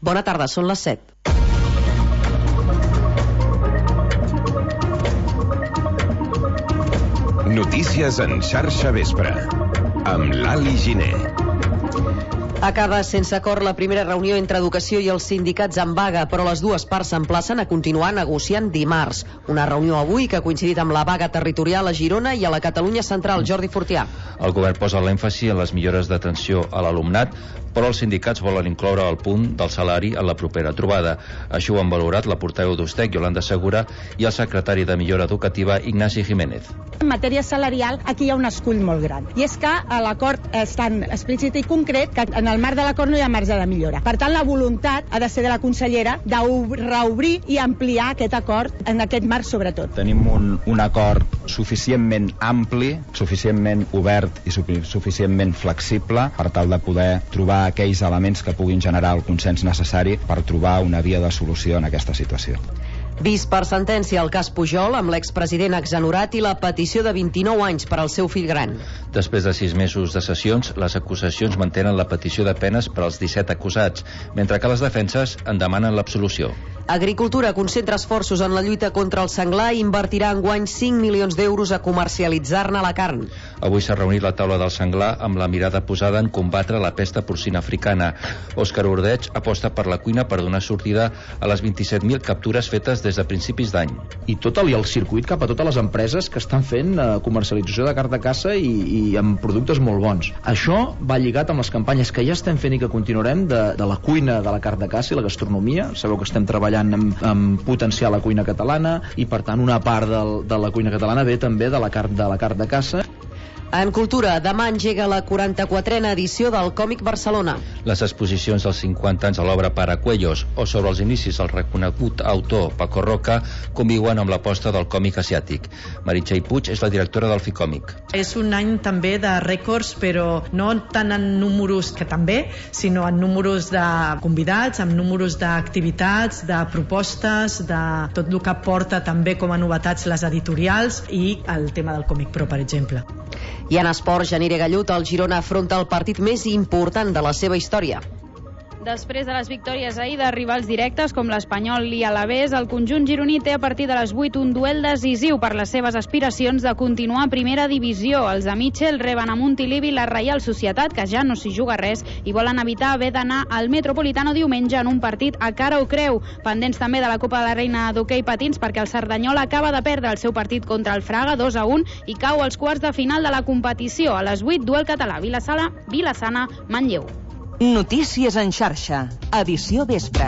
Bona tarda, són les 7. Notícies en xarxa vespre, amb Lali Giner. Acaba sense acord la primera reunió entre Educació i els sindicats en vaga, però les dues parts s'emplacen a continuar negociant dimarts. Una reunió avui que ha coincidit amb la vaga territorial a Girona i a la Catalunya Central. Jordi Fortià. El govern posa l'èmfasi en les millores d'atenció a l'alumnat, però els sindicats volen incloure el punt del salari en la propera trobada. Així ho han valorat la portaveu d'Ustec, Yolanda Segura, i el secretari de Millora Educativa, Ignasi Jiménez. En matèria salarial, aquí hi ha un escull molt gran. I és que a l'acord és tan explícit i concret que en el marc de l'acord no hi ha marge de millora. Per tant, la voluntat ha de ser de la consellera de reobrir i ampliar aquest acord en aquest marc sobretot. Tenim un acord suficientment ampli, suficientment obert i suficientment flexible per tal de poder trobar aquells elements que puguin generar el consens necessari per trobar una via de solució en aquesta situació. Vist per sentència el cas Pujol, amb l'expresident exonerat i la petició de 29 anys per al seu fill gran. Després de 6 mesos de sessions, les acusacions mantenen la petició de penes per als 17 acusats, mentre que les defenses en demanen l'absolució. Agricultura concentra esforços en la lluita contra el senglar i invertirà enguany 5 milions d'euros a comercialitzar-ne la carn. Avui s'ha reunit la taula del senglar amb la mirada posada en combatre la pesta porcina africana. Òscar Ordeig aposta per la cuina per donar sortida a les 27.000 captures fetes des de principis d'any. I tot el circuit cap a totes les empreses que estan fent comercialització de carn de caça i amb productes molt bons. Això va lligat amb les campanyes que ja estem fent i que continuarem de la cuina de la carn de caça i la gastronomia. Sabeu que estem treballant en potenciar la cuina catalana i per tant una part de la cuina catalana ve també de la carn de caça. En cultura, demà engega la 44a edició del Còmic Barcelona. Les exposicions dels 50 anys de l'obra Paracuellos o sobre els inicis del reconegut autor Paco Roca conviuen amb l'aposta del còmic asiàtic. Meritxell Puig és la directora del Ficòmic. És un any també de rècords, però no tant en números, que també, sinó en números de convidats, en números d'activitats, de propostes, de tot el que porta també com a novetats les editorials i el tema del Còmic Pro, per exemple. I en esport, Janire Gallut, el Girona afronta el partit més important de la seva història. Després de les victòries ahir de rivals directes com l'Espanyol i l'Alavés, el conjunt gironí té a partir de les 8 un duel decisiu per les seves aspiracions de continuar a primera divisió. Els de Mitchell reben a Montilivi la Reial Societat, que ja no s'hi juga res, i volen evitar haver d'anar al Metropolitano diumenge en un partit a cara o creu. Pendents també de la Copa de la Reina d'hoquei patins, perquè el Cerdanyola acaba de perdre el seu partit contra el Fraga 2-1 i cau als quarts de final de la competició. A les 8, duel català, Vilassana, Manlleu. Notícies en xarxa, edició vespre.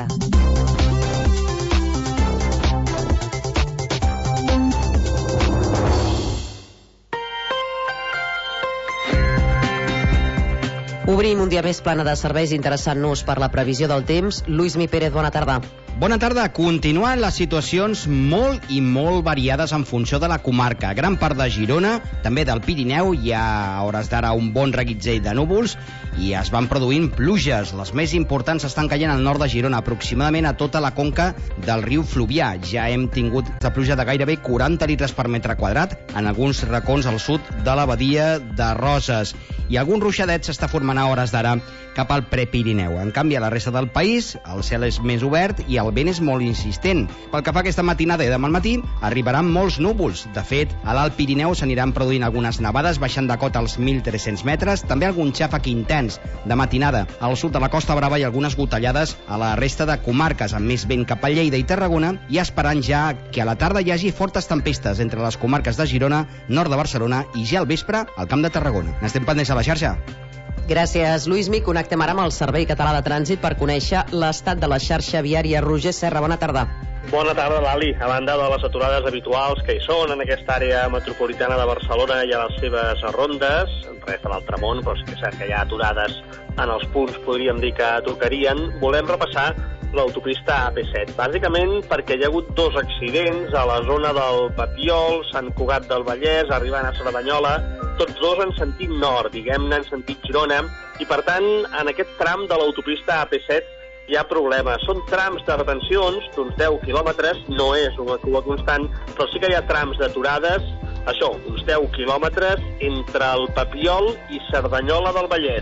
Obrim un dia més plana de serveis interessant-nos per la previsió del temps. Lluís Pérez, bona tarda. Bona tarda. Continuen les situacions molt i molt variades en funció de la comarca. Gran part de Girona, també del Pirineu, hi ha a hores d'ara un bon reguitzell de núvols i es van produint pluges. Les més importants estan caient al nord de Girona, aproximadament a tota la conca del riu Fluvià. Ja hem tingut la pluja de gairebé 40 litres per metre quadrat en alguns racons al sud de la badia de Roses. I algun ruixadet s'està formant a hores d'ara cap al Prepirineu. En canvi, a la resta del país, el cel és més obert i el vent és molt insistent. Pel que fa a aquesta matinada i demà al matí, arribaran molts núvols. De fet, a l'Alt Pirineu s'aniran produint algunes nevades, baixant de cota als 1.300 metres, també algun xàfec intens de matinada. Al sud de la Costa Brava hi ha algunes gotellades a la resta de comarques, amb més vent cap a Lleida i Tarragona, i esperant ja que a la tarda hi hagi fortes tempestes entre les comarques de Girona, nord de Barcelona i ja al vespre al Camp de Tarragona. N'estem pendents a la xarxa. Gràcies, Lluís. Connectem ara amb el Servei Català de Trànsit per conèixer l'estat de la xarxa viària. Roger Serra, bona tarda. Bona tarda, Lali. A banda de les aturades habituals que hi són en aquesta àrea metropolitana de Barcelona i a les seves rondes, res de l'altre món, però sí que és cert que hi ha aturades en els punts, podríem dir que tocarien, volem repassar l'autopista AP7, bàsicament perquè hi ha hagut 2 accidents a la zona del Papiol, Sant Cugat del Vallès, arribant a Cerdanyola, tots 2 en sentit nord, diguem-ne en sentit Girona, i per tant, en aquest tram de l'autopista AP7 hi ha problemes. Són trams de retencions d'uns 10 quilòmetres, no és una cua constant, però sí que hi ha trams d'aturades, això, uns 10 quilòmetres entre el Papiol i Cerdanyola del Vallès.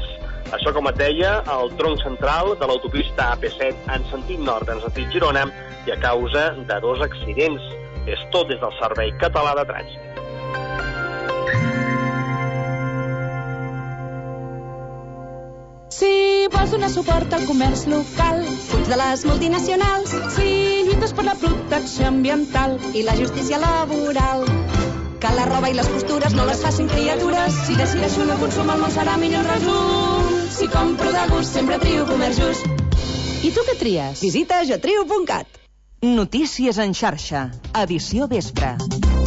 Això, com et deia, el tronc central de l'autopista AP7 en sentit nord, en sentit Girona, i a causa de 2 accidents. És tot des del Servei Català de Trànsit. Si vols donar suport al comerç local, fuig de les multinacionals. Si lluites per la protecció ambiental i la justícia laboral, que la roba i les costures no les facin criatures. Si decideixo no consum, el món serà millor resum. Si compro de gust, sempre trio comerç just. I tu què tries? Visita jatrio.cat. Notícies en xarxa. Edició vespre.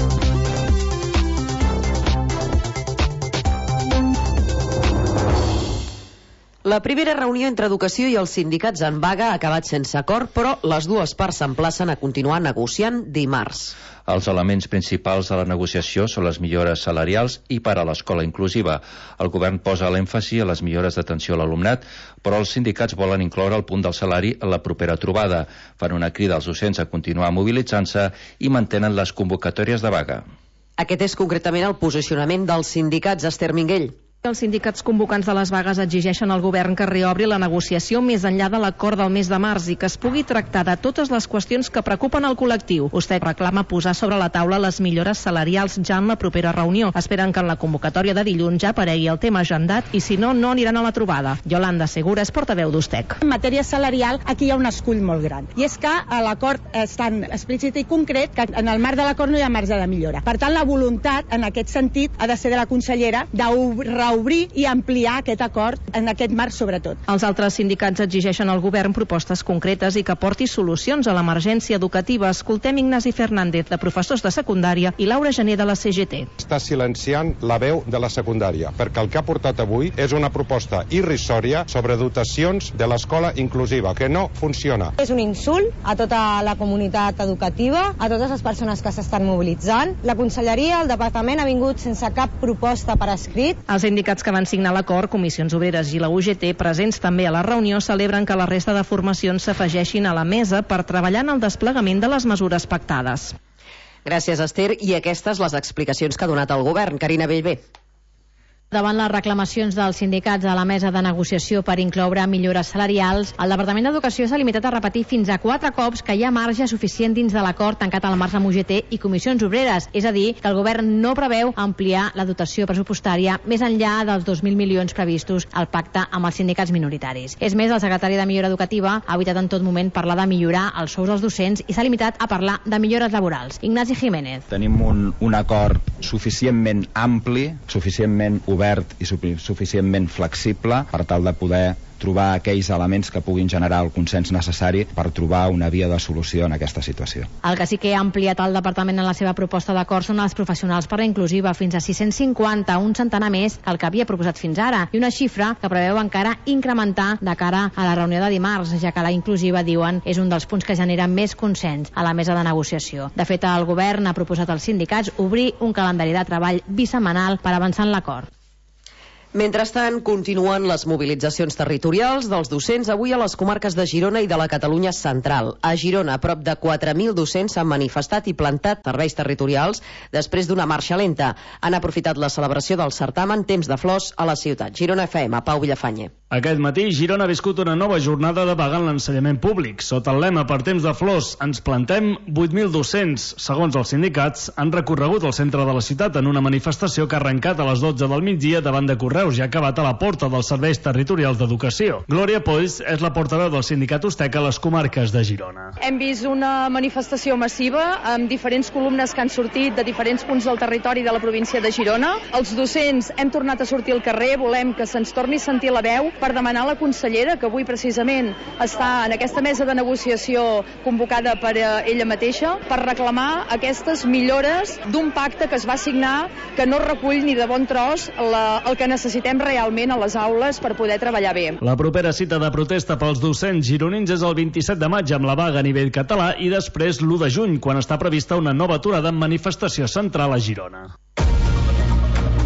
La primera reunió entre educació i els sindicats en vaga ha acabat sense acord, però les dues parts s'emplacen a continuar negociant dimarts. Els elements principals de la negociació són les millores salarials i per a l'escola inclusiva. El govern posa l'èmfasi a les millores d'atenció a l'alumnat, però els sindicats volen incloure el punt del salari en la propera trobada. Fan una crida als docents a continuar mobilitzant-se i mantenen les convocatòries de vaga. Aquest és concretament el posicionament dels sindicats. Esther Minguell. Els sindicats convocants de les vagues exigeixen al govern que reobri la negociació més enllà de l'acord del mes de març i que es pugui tractar de totes les qüestions que preocupen el col·lectiu. USTEC reclama posar sobre la taula les millores salarials ja en la propera reunió. Esperen que en la convocatòria de dilluns ja aparegui el tema agendat i si no, no aniran a la trobada. Yolanda Segura és portaveu d'USTEC. En matèria salarial, aquí hi ha un escull molt gran. I és que a l'acord és tan explícit i concret que en el marc de l'acord no hi ha marge de millora. Per tant, la voluntat, en aquest sentit, ha de ser de la consellera d'obrir i ampliar aquest acord en aquest marc sobretot. Els altres sindicats exigeixen al govern propostes concretes i que porti solucions a l'emergència educativa. Escoltem Ignasi Fernández, de professors de secundària, i Laura Gené, de la CGT. Està silenciant la veu de la secundària, perquè el que ha portat avui és una proposta irrisòria sobre dotacions de l'escola inclusiva, que no funciona. És un insult a tota la comunitat educativa, a totes les persones que s'estan mobilitzant. La conselleria, el departament, ha vingut sense cap proposta per escrit. Els sindicats que van signar l'acord, Comissions Obreres i la UGT, presents també a la reunió, celebren que la resta de formacions s'afegeixin a la mesa per treballar en el desplegament de les mesures pactades. Gràcies, Esther. I aquestes les explicacions que ha donat el govern. Carina Bellver. Davant les reclamacions dels sindicats a la mesa de negociació per incloure millores salarials, el Departament d'Educació s'ha limitat a repetir fins a 4 cops que hi ha marge suficient dins de l'acord tancat al març amb UGT i Comissions Obreres, és a dir, que el govern no preveu ampliar la dotació pressupostària més enllà dels 2.000 milions previstos al pacte amb els sindicats minoritaris. És més, el secretari de Millora Educativa ha evitat en tot moment parlar de millorar els sous dels docents i s'ha limitat a parlar de millores laborals. Ignasi Jiménez. Tenim un acord suficientment ampli, suficientment obert i suficientment flexible per tal de poder trobar aquells elements que puguin generar el consens necessari per trobar una via de solució en aquesta situació. El que sí que ha ampliat el departament en la seva proposta d'acord són els professionals per la inclusiva, fins a 650, un centenar més que el que havia proposat fins ara, i una xifra que preveu encara incrementar de cara a la reunió de dimarts, ja que la inclusiva, diuen, és un dels punts que genera més consens a la mesa de negociació. De fet, el govern ha proposat als sindicats obrir un calendari de treball bisetmanal per avançar en l'acord. Mentrestant, continuen les mobilitzacions territorials dels docents avui a les comarques de Girona i de la Catalunya central. A Girona, prop de 4.000 docents s'han manifestat i plantat serveis territorials després d'una marxa lenta. Han aprofitat la celebració del certamen Temps de Flors a la ciutat. Girona FM, Pau Villafañe. Aquest matí, Girona ha viscut una nova jornada de vaga en l'ensenyament públic. Sota el lema Per Temps de Flors ens plantem, 8.000 docents, segons els sindicats, han recorregut el centre de la ciutat en una manifestació que ha arrencat a les 12 del migdia davant de Correus i ha acabat a la porta dels serveis territorials d'educació. Glòria Polls és la portaveu del sindicat USTEC a les comarques de Girona. Hem vist una manifestació massiva amb diferents columnes que han sortit de diferents punts del territori de la província de Girona. Els docents hem tornat a sortir al carrer, volem que se'ns torni a sentir la veu per demanar a la consellera, que avui precisament està en aquesta mesa de negociació convocada per ella mateixa, per reclamar aquestes millores d'un pacte que es va signar que no recull ni de bon tros el que necessitem realment a les aules per poder treballar bé. La propera cita de protesta pels docents gironins és el 27 de maig amb la vaga a nivell català i després l'1 de juny, quan està prevista una nova aturada en manifestació central a Girona.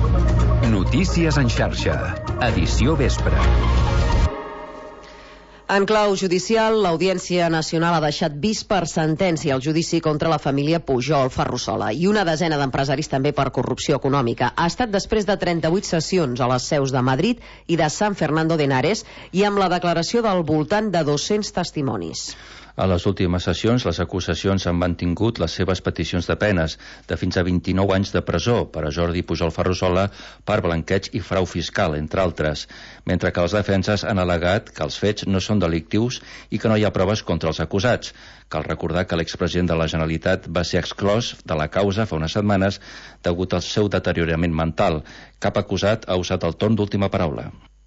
Notícies en xarxa. Edició vespre. En clau judicial, l'Audiència Nacional ha deixat vist per sentència el judici contra la família Pujol Ferrusola i una desena d'empresaris també per corrupció econòmica. Ha estat després de 38 sessions a les seus de Madrid i de San Fernando de Henares i amb la declaració del voltant de 200 testimonis. A les últimes sessions, les acusacions han mantingut les seves peticions de penes de fins a 29 anys de presó per a Jordi Pujol Ferrusola per blanqueig i frau fiscal, entre altres, mentre que les defenses han al·legat que els fets no són delictius i que no hi ha proves contra els acusats. Cal recordar que l'expresident de la Generalitat va ser exclòs de la causa fa unes setmanes degut al seu deteriorament mental. Cap acusat ha usat el torn d'última paraula.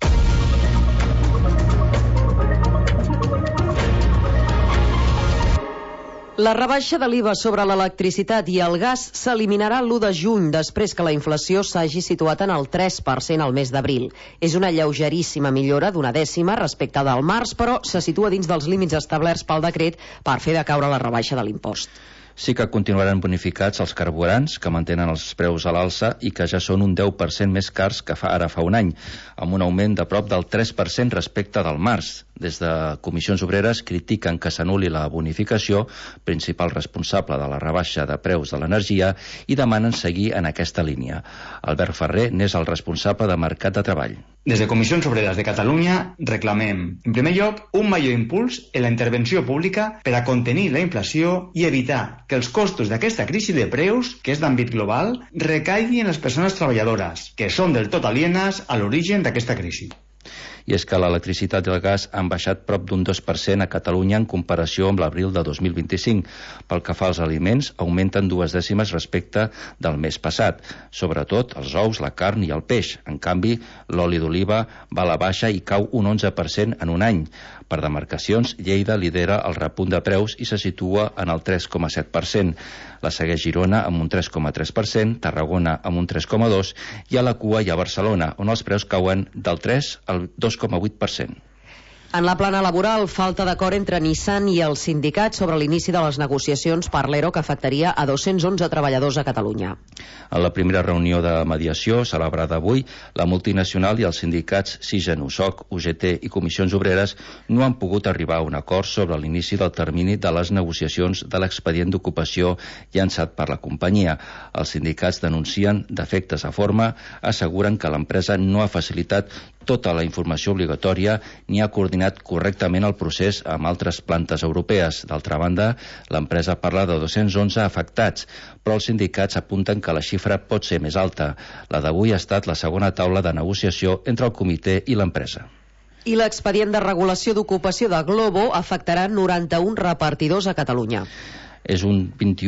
La rebaixa de l'IVA sobre l'electricitat i el gas s'eliminarà l'1 de juny, després que la inflació s'hagi situat en el 3% al mes d'abril. És una lleugeríssima millora d'una dècima respecte del març, però se situa dins dels límits establerts pel decret per fer decaure la rebaixa de l'impost. Sí que continuaran bonificats els carburants, que mantenen els preus a l'alça i que ja són un 10% més cars que ara fa un any, amb un augment de prop del 3% respecte del març. Des de Comissions Obreres critiquen que s'anul·li la bonificació, principal responsable de la rebaixa de preus de l'energia, i demanen seguir en aquesta línia. Albert Ferrer n'és el responsable de Mercat de Treball. Des de Comissions Obreres de Catalunya reclamem, en primer lloc, un major impuls en la intervenció pública per a contenir la inflació i evitar que els costos d'aquesta crisi de preus, que és d'àmbit global, recaigui en les persones treballadores, que són del tot alienes a l'origen d'aquesta crisi. I és que l'electricitat i el gas han baixat prop d'un 2% a Catalunya en comparació amb l'abril de 2025. Pel que fa als aliments, augmenten 2 dècimes respecte del mes passat. Sobretot els ous, la carn i el peix. En canvi, l'oli d'oliva va a la baixa i cau un 11% en un any. Per demarcacions, Lleida lidera el repunt de preus i se situa en el 3,7%. La segueix Girona amb un 3,3%, Tarragona amb un 3,2% i a la cua hi ha Barcelona, on els preus cauen del 3 al 2,8%. En la plana laboral, falta d'acord entre Nissan i els sindicats sobre l'inici de les negociacions per l'ERO que afectaria a 211 treballadors a Catalunya. En la primera reunió de mediació, celebrada avui, la multinacional i els sindicats Sisen, USOC, UGT i Comissions Obreres no han pogut arribar a un acord sobre l'inici del termini de les negociacions de l'expedient d'ocupació llançat per la companyia. Els sindicats denuncien defectes a forma, asseguren que l'empresa no ha facilitat tota la informació obligatòria ni ha coordinat correctament el procés amb altres plantes europees. D'altra banda, l'empresa parla de 211 afectats, però els sindicats apunten que la xifra pot ser més alta. La d'avui ha estat la segona taula de negociació entre el comitè i l'empresa. I l'expedient de regulació d'ocupació de Glovo afectarà 91 repartidors a Catalunya. És un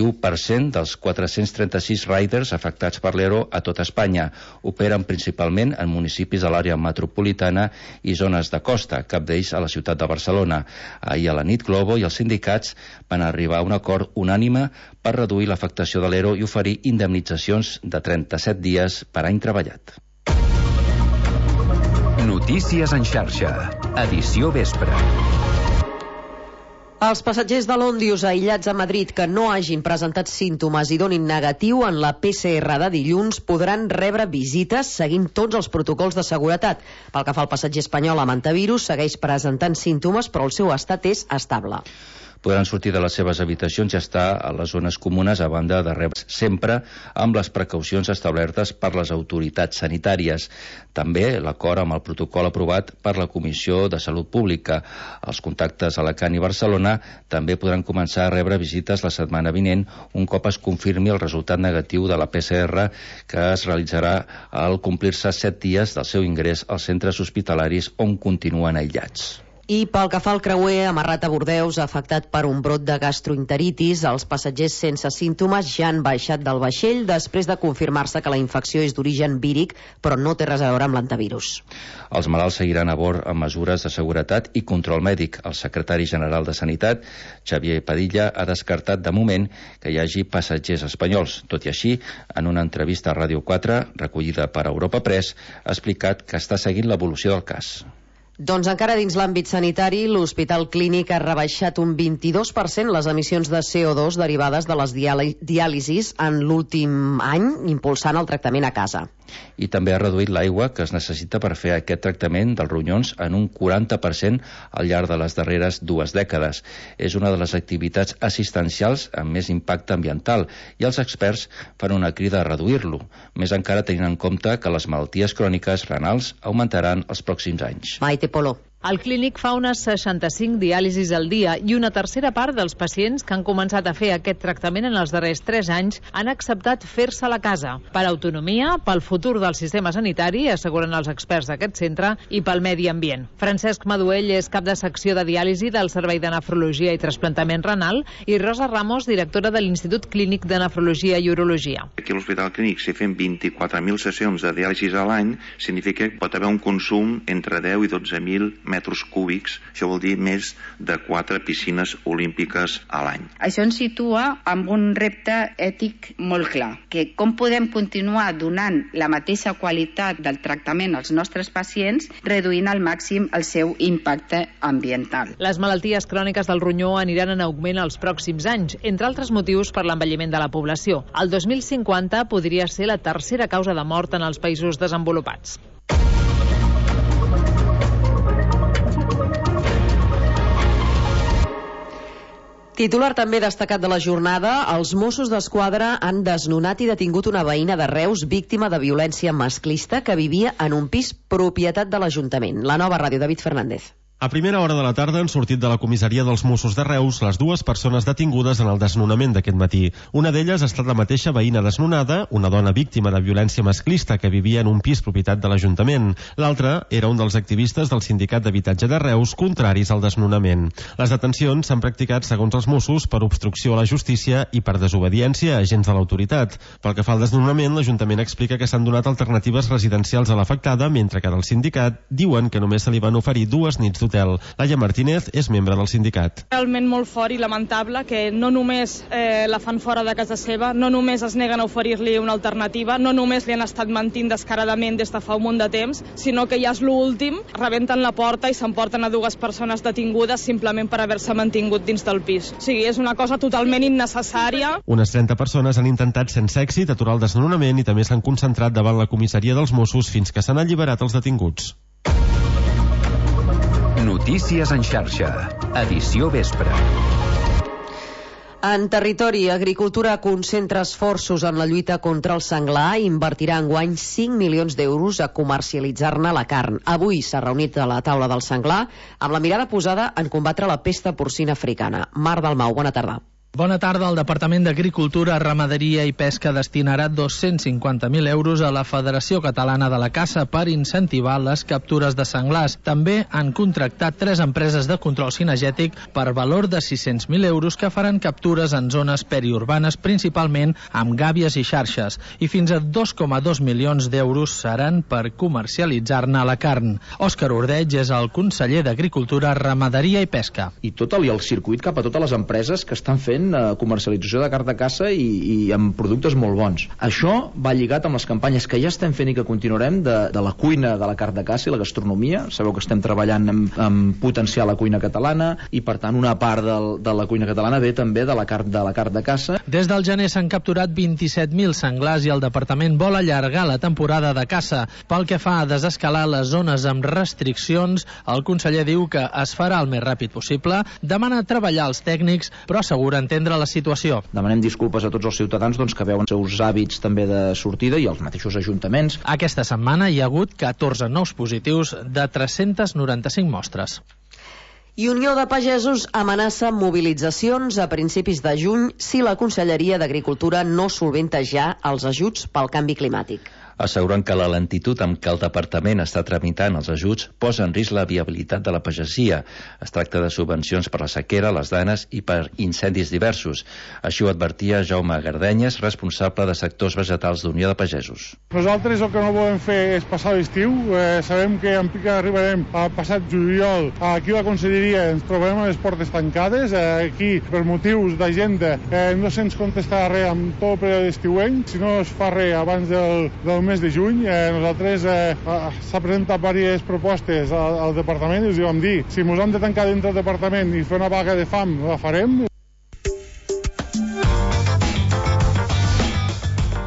21% dels 436 riders afectats per l'ERO a tot Espanya. Operen principalment en municipis de l'àrea metropolitana i zones de costa, cap d'ells a la ciutat de Barcelona. Ahir a la nit, Glovo i els sindicats van arribar a un acord unànime per reduir l'afectació de l'ERO i oferir indemnitzacions de 37 dies per any treballat. Notícies en xarxa, edició vespre. Els passatgers de l'Òndius aïllats a Madrid que no hagin presentat símptomes i donin negatiu en la PCR de dilluns podran rebre visites seguint tots els protocols de seguretat. Pel que fa al passatger espanyol amb antivirus, segueix presentant símptomes, però el seu estat és estable. Podran sortir de les seves habitacions i estar a les zones comunes a banda de rebre sempre amb les precaucions establertes per les autoritats sanitàries. També l'acord amb el protocol aprovat per la Comissió de Salut Pública. Els contactes a Alacant i Barcelona també podran començar a rebre visites la setmana vinent un cop es confirmi el resultat negatiu de la PCR que es realitzarà al complir-se 7 dies del seu ingrés als centres hospitalaris on continuen aïllats. I pel que fa al creuer amarrat a Bordeus, afectat per un brot de gastroenteritis, els passatgers sense símptomes ja han baixat del vaixell després de confirmar-se que la infecció és d'origen víric, però no té res a veure amb l'antivirus. Els malalts seguiran a bord amb mesures de seguretat i control mèdic. El secretari general de Sanitat, Xavier Padilla, ha descartat de moment que hi hagi passatgers espanyols. Tot i així, en una entrevista a Ràdio 4, recollida per Europa Press, ha explicat que està seguint l'evolució del cas. Doncs encara dins l'àmbit sanitari, l'Hospital Clínic ha rebaixat un 22% les emissions de CO2 derivades de les diàlisis en l'últim any, impulsant el tractament a casa. I també ha reduït l'aigua que es necessita per fer aquest tractament dels ronyons en un 40% al llarg de les darreres 2 dècades. És una de les activitats assistencials amb més impacte ambiental i els experts fan una crida a reduir-lo, més encara tenint en compte que les malalties cròniques renals augmentaran els pròxims anys. Maite Polo. Al clínic fa unes 65 diàlisis al dia i una tercera part dels pacients que han començat a fer aquest tractament en els darrers 3 anys han acceptat fer-se a la casa. Per autonomia, pel futur del sistema sanitari, asseguren els experts d'aquest centre, i pel medi ambient. Francesc Maduell és cap de secció de diàlisi del Servei de Nefrologia i Trasplantament Renal i Rosa Ramos, directora de l'Institut Clínic de Nefrologia i Urologia. Aquí a l'Hospital Clínic, si fem 24.000 sessions de diàlisis a l'any, significa que pot haver un consum entre 10 i 12.000 metres cúbics, això vol dir més de 4 piscines olímpiques a l'any. Això ens situa amb un repte ètic molt clar, que com podem continuar donant la mateixa qualitat del tractament als nostres pacients, reduint al màxim el seu impacte ambiental. Les malalties cròniques del ronyó aniran en augment els pròxims anys, entre altres motius per l'envelliment de la població. El 2050 podria ser la tercera causa de mort en els països desenvolupats. Titular també destacat de la jornada, els Mossos d'Esquadra han desnonat i detingut una veïna de Reus víctima de violència masclista que vivia en un pis propietat de l'Ajuntament. La Nova Ràdio, David Fernández. A primera hora de la tarda han sortit de la comissaria dels Mossos de Reus les 2 persones detingudes en el desnonament d'aquest matí. Una d'elles ha estat la mateixa veïna desnonada, una dona víctima de violència masclista que vivia en un pis propietat de l'Ajuntament. L'altra era un dels activistes del Sindicat d'Habitatge de Reus contraris al desnonament. Les detencions s'han practicat, segons els Mossos, per obstrucció a la justícia i per desobediència a agents de l'autoritat. Pel que fa al desnonament, l'Ajuntament explica que s'han donat alternatives residencials a l'afectada, mentre que del sindicat diuen que només se li van oferir 2 nits d'hotel. Laia Martínez és membre del sindicat. Realment molt fort i lamentable que no només la fan fora de casa seva, no només es neguen a oferir-li una alternativa, no només li han estat mentint descaradament des de fa un munt de temps, sinó que ja és l'últim, rebenten la porta i s'emporten a 2 persones detingudes simplement per haver-se mantingut dins del pis. O sigui, és una cosa totalment innecessària. Unes 30 persones han intentat sense èxit aturar el desnonament i també s'han concentrat davant la comissaria dels Mossos fins que s'han alliberat els detinguts. Notícies en xarxa, edició vespre. En territori, Agricultura concentra esforços en la lluita contra el senglar i invertirà enguany 5 milions d'euros a comercialitzar-ne la carn. Avui s'ha reunit a la taula del senglar amb la mirada posada en combatre la pesta porcina africana. Mar Dalmau, bona tarda. Bona tarda. El Departament d'Agricultura, Ramaderia i Pesca destinarà 250.000 euros a la Federació Catalana de la Caça per incentivar les captures de senglars. També han contractat 3 empreses de control cinegètic per valor de 600.000 euros que faran captures en zones periurbanes, principalment amb gàbies i xarxes. I fins a 2,2 milions d'euros seran per comercialitzar-ne la carn. Òscar Ordeig és el conseller d'Agricultura, Ramaderia i Pesca. I tot el circuit cap a totes les empreses que estan fent comercialització de carn de caça i amb productes molt bons. Això va lligat amb les campanyes que ja estem fent i que continuarem de la cuina de la carn de caça i la gastronomia. Sabeu que estem treballant en potenciar la cuina catalana i per tant una part de la cuina catalana ve també de la carn de caça. Des del gener s'han capturat 27.000 senglars i el departament vol allargar la temporada de caça. Pel que fa a desescalar les zones amb restriccions, el conseller diu que es farà el més ràpid possible, demana treballar als tècnics, però assegura entendre la situació. Demanem disculpes a tots els ciutadans que veuen els seus hàbits també de sortida i els mateixos ajuntaments. Aquesta setmana hi ha hagut 14 nous positius de 395 mostres. I Unió de Pagesos amenaça mobilitzacions a principis de juny si la Conselleria d'Agricultura no solventa ja els ajuts pel canvi climàtic. Asseguren que la lentitud amb què el departament està tramitant els ajuts posa en risc la viabilitat de la pagesia. Es tracta de subvencions per la sequera, les danes i per incendis diversos. Així ho advertia Jaume Gardenyes, responsable de sectors vegetals d'Unió de Pagesos. Nosaltres el que no volem fer és passar l'estiu. Sabem que en pica arribarem al passat juliol. Aquí a la Conselleria ens trobarem a les portes tancades. Aquí, per motius d'agenda, no se'ns contestarà res amb tot el període estiuenc. Si no es fa res abans del mes de juny, nosaltres s'ha presentat diverses propostes al departament i us vam dir, si ens hem de tancar dintre del departament i fer una vaga de fam, la farem.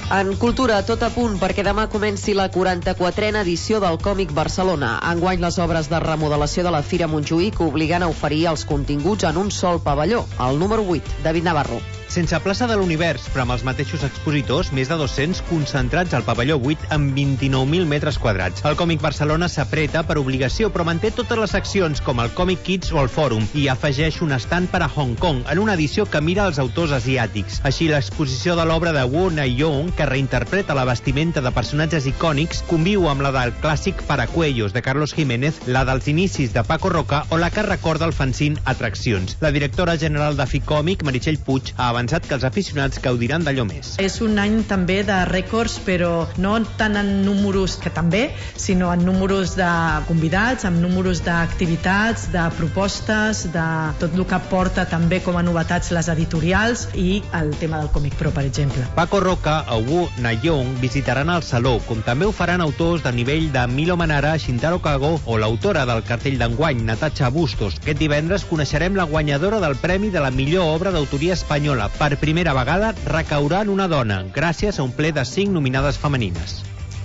En cultura, tot a punt perquè demà comenci la 44a edició del Còmic Barcelona. Enguany les obres de remodelació de la Fira Montjuïc obliguen a oferir els continguts en un sol pavelló, el número 8, David Navarro. Sense plaça de l'univers, però amb els mateixos expositors, més de 200 concentrats al pavelló 8 amb 29.000 metres quadrats. El Còmic Barcelona s'apreta per obligació, però manté totes les seccions, com el Còmic Kids o el Fòrum, i afegeix un estand per a Hong Kong, en una edició que mira els autors asiàtics. Així, l'exposició de l'obra de Wu Na-yong, que reinterpreta la vestimenta de personatges icònics, conviu amb la del clàssic Paracuellos, de Carlos Jiménez, la dels inicis de Paco Roca o la que recorda el fanzine Atraccions. La directora general de Ficòmic, Meritxell Puig, ha avançat que els aficionats gaudiran d'allò més. És un any també de rècords, però no tant en números, que també, sinó en números de convidats, en números d'activitats, de propostes, de tot el que porta també com a novetats les editorials i el tema del Còmic Pro, per exemple. Paco Roca o Wu Na-yong visitaran el Saló, com també ho faran autors de nivell de Milo Manara, Shintaro Kago o l'autora del cartell d'enguany, Natasha Bustos. Aquest divendres coneixerem la guanyadora del Premi de la millor obra d'autoria espanyola. Per primera vegada recaurà en una dona, gràcies a un ple de 5 nominades femenines.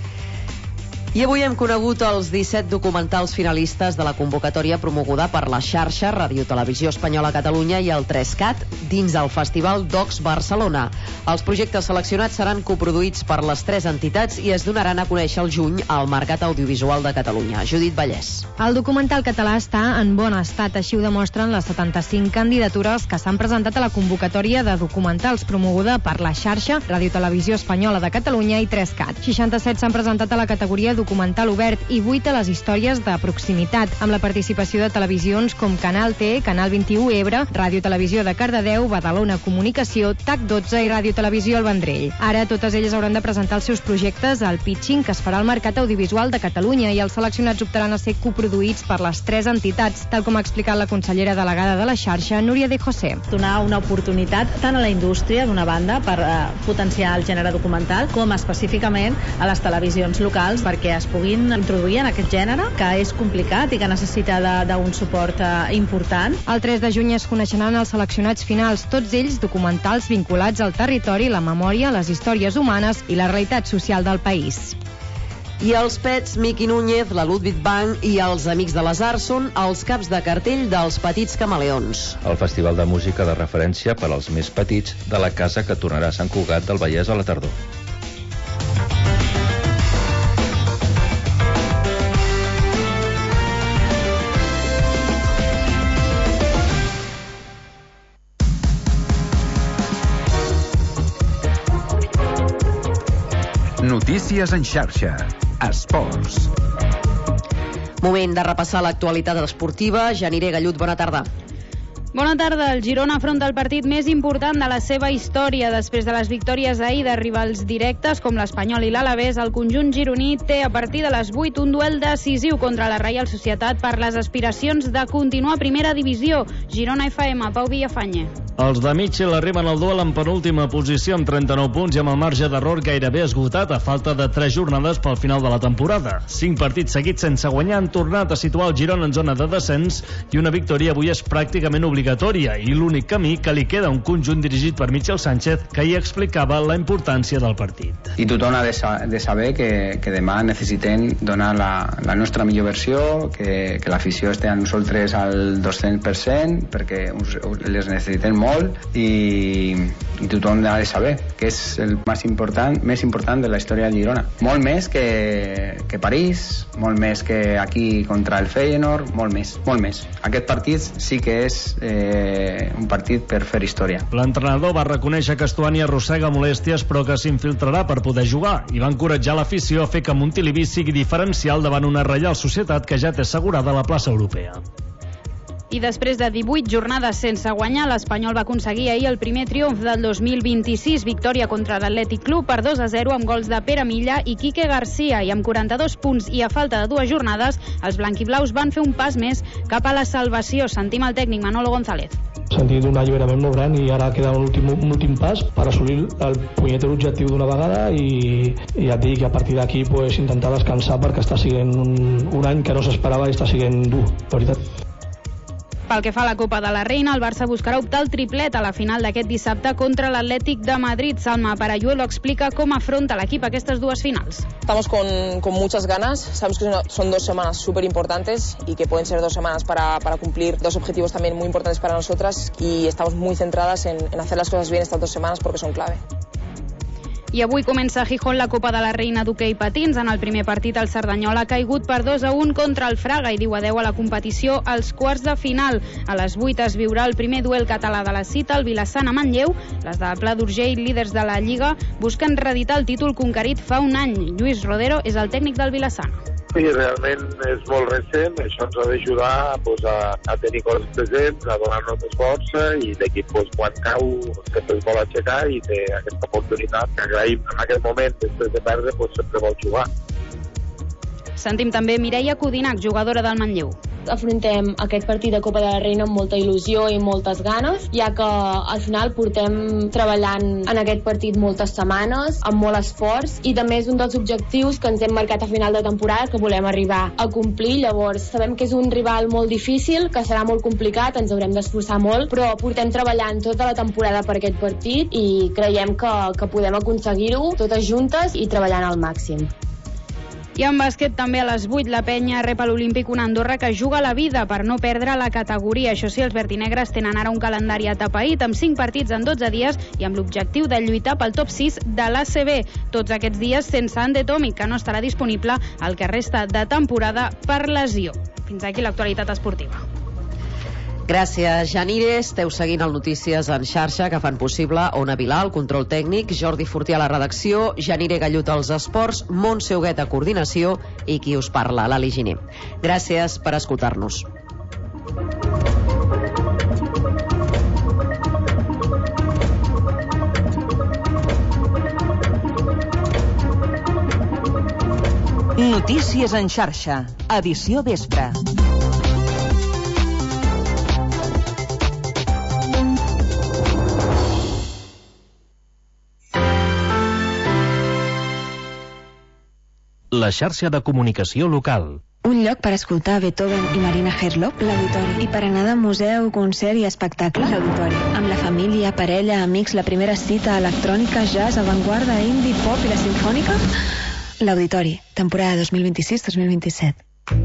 I avui hem conegut els 17 documentals finalistes de la convocatòria promoguda per la xarxa Radio Televisió Espanyola a Catalunya i el 3CAT dins el Festival Docs Barcelona. Els projectes seleccionats seran coproduïts per les 3 entitats i es donaran a conèixer el juny al Mercat Audiovisual de Catalunya. Judit Vallès. El documental català està en bon estat, així ho demostren les 75 candidatures que s'han presentat a la convocatòria de documentals promoguda per la xarxa Radio Televisió Espanyola de Catalunya i 3CAT. 67 s'han presentat a la categoria documental obert i 8 a les històries de proximitat, amb la participació de televisions com Canal T, Canal 21 Ebre, Ràdio Televisió de Cardedeu, Badalona Comunicació, TAC 12 i Ràdio Televisió El Vendrell. Ara totes elles hauran de presentar els seus projectes al pitching que es farà al Mercat Audiovisual de Catalunya i els seleccionats optaran a ser coproduïts per les 3 entitats, tal com ha explicat la consellera delegada de la xarxa, Núria de José. Donar una oportunitat tant a la indústria, d'una banda, per potenciar el gènere documental, com específicament a les televisions locals, perquè es puguin introduir en aquest gènere, que és complicat i que necessita d'un suport important. El 3 de juny es coneixeran els seleccionats finals, tots ells documentals vinculats al territori, la memòria, les històries humanes i la realitat social del país. I els Pets, Miqui Núñez, la Ludwig Bank i els Amics de les Arts són els caps de cartell dels Petits Camaleons. El festival de música de referència per als més petits de la casa que tornarà a Sant Cugat del Vallès a la tardor. Notícies en xarxa. Esports. Moment de repassar l'actualitat esportiva. Janiré Gallut, bona tarda. Bona tarda. El Girona afronta el partit més important de la seva història. Després de les victòries ahir de rivals directes com l'Espanyol i l'Alavés, el conjunt gironí té a partir de les 8 un duel decisiu contra la Reial Societat per les aspiracions de continuar a primera divisió. Girona FM, Pau Villafañe. Els de Mitchell arriben al duel en penúltima posició amb 39 punts i amb el marge d'error gairebé esgotat a falta de 3 jornades pel final de la temporada. 5 partits seguits sense guanyar han tornat a situar el Girona en zona de descens i una victòria avui és pràcticament obligatòria i l'únic camí que li queda a un conjunt dirigit per Michel Sánchez que hi explicava la importància del partit. I tothom ha de saber que demà necessitem donar la nostra millor versió, que l'afició estigui amb nosaltres al 200% perquè les necessitem molt i tothom ha de saber que és el més important de la història del Girona. Molt més que París, molt més que aquí contra el Feyenoord, molt més. Aquest partit sí que és un partit per fer història. L'entrenador va reconèixer que Estuani arrossega molèsties però que s'infiltrarà per poder jugar i va encoratjar l'afició a fer que Montilivi sigui diferencial davant una Reial Societat que ja té assegurada la plaça europea. I després de 18 jornades sense guanyar, l'Espanyol va aconseguir ahir el primer triomf del 2026, victòria contra l'Atlètic Club per 2-0 amb gols de Pere Milla i Quique García, i amb 42 punts i a falta de 2 jornades, els blanquiblaus van fer un pas més cap a la salvació. Sentim el tècnic Manolo González. Sentit un alliberament molt gran i ara queda un últim pas per assolir el punyeter objectiu d'una vegada i ja et dic, a partir d'aquí pues, intentar descansar perquè està sent un any que no s'esperava i està sent dur, la veritat. Pel que fa a la Copa de la Reina, el Barça buscarà optar al triplet a la final d'aquest dissabte contra l'Atlètic de Madrid. Salma Parayuelo explica cómo afronta l'equip aquestes dues finals. Estamos con muchas ganas, sabemos que son 2 semanas súper importantes y que pueden ser 2 semanas para cumplir 2 objetivos también muy importantes para nosotras y estamos muy centradas en hacer las cosas bien estas 2 semanas porque son clave. I avui comença a Gijón la Copa de la Reina d'hoquei patins. En el primer partit el Cerdanyola ha caigut per 2-1 contra el Fraga i diu adeu a la competició als quarts de final. A les 8 es viurà el primer duel català de la cita, el Vilassana-Manlleu. Les de Pla d'Urgell, líders de la Lliga, busquen reeditar el títol conquerit fa un any. Lluís Rodero és el tècnic del Vilassana. Sí, realment és molt recent, això ens ha d'ajudar a tenir coses presents, a donar-nos més força i l'equip quan cau sempre es vol aixecar i té aquesta oportunitat que agraïm en aquest moment, després de perdre sempre vol jugar. Sentim també Mireia Codinac, jugadora del Manlleu. Afrontem aquest partit de Copa de la Reina amb molta il·lusió i moltes ganes, ja que al final portem treballant en aquest partit moltes setmanes, amb molt esforç, i també és un dels objectius que ens hem marcat a final de temporada que volem arribar a complir. Llavors, sabem que és un rival molt difícil, que serà molt complicat, ens haurem d'esforçar molt, però portem treballant tota la temporada per aquest partit i creiem que podem aconseguir-ho totes juntes i treballant al màxim. I en bàsquet també a les 8 la penya rep a l'Olímpic una Andorra que juga la vida per no perdre la categoria. Això sí, els vertinegres tenen ara un calendari atapeït amb 5 partits en 12 dies i amb l'objectiu de lluitar pel top 6 de l'ACB. Tots aquests dies sense Ande Tomic, que no estarà disponible el que resta de temporada per lesió. Fins aquí l'actualitat esportiva. Gràcies, Janire. Esteu seguint el Notícies en xarxa que fan possible Ona Vilà, el control tècnic, Jordi Fortià a la redacció, Janire Gallut als esports, Montse Huguet a coordinació i qui us parla, l'Ali Giner. Gràcies per escoltar-nos. Notícies en xarxa, edició vespre. La xarxa de comunicació local. Un lloc per escoltar Beethoven i Marina Herlop, l'Auditori. I per anar de museu, concert i espectacle, l'Auditori. Amb la família, parella, amics, la primera cita, electrònica, jazz, avantguarda, indie, pop i la sinfònica, l'Auditori, temporada 2026-2027.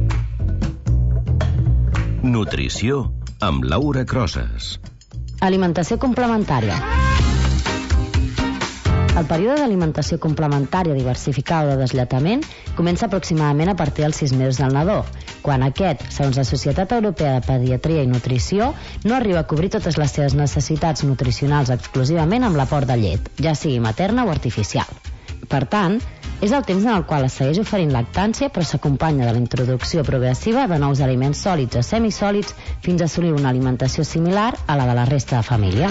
Nutrició amb Laura Crosas. Alimentació complementària. El període d'alimentació complementària diversificada o de deslletament comença aproximadament a partir dels 6 mesos del nadó, quan aquest, segons la Societat Europea de Pediatria i Nutrició, no arriba a cobrir totes les seves necessitats nutricionals exclusivament amb l'aport de llet, ja sigui materna o artificial. Per tant, és el temps en el qual es segueix oferint lactància però s'acompanya de la introducció progressiva de nous aliments sòlids o semisòlids fins a assolir una alimentació similar a la de la resta de família.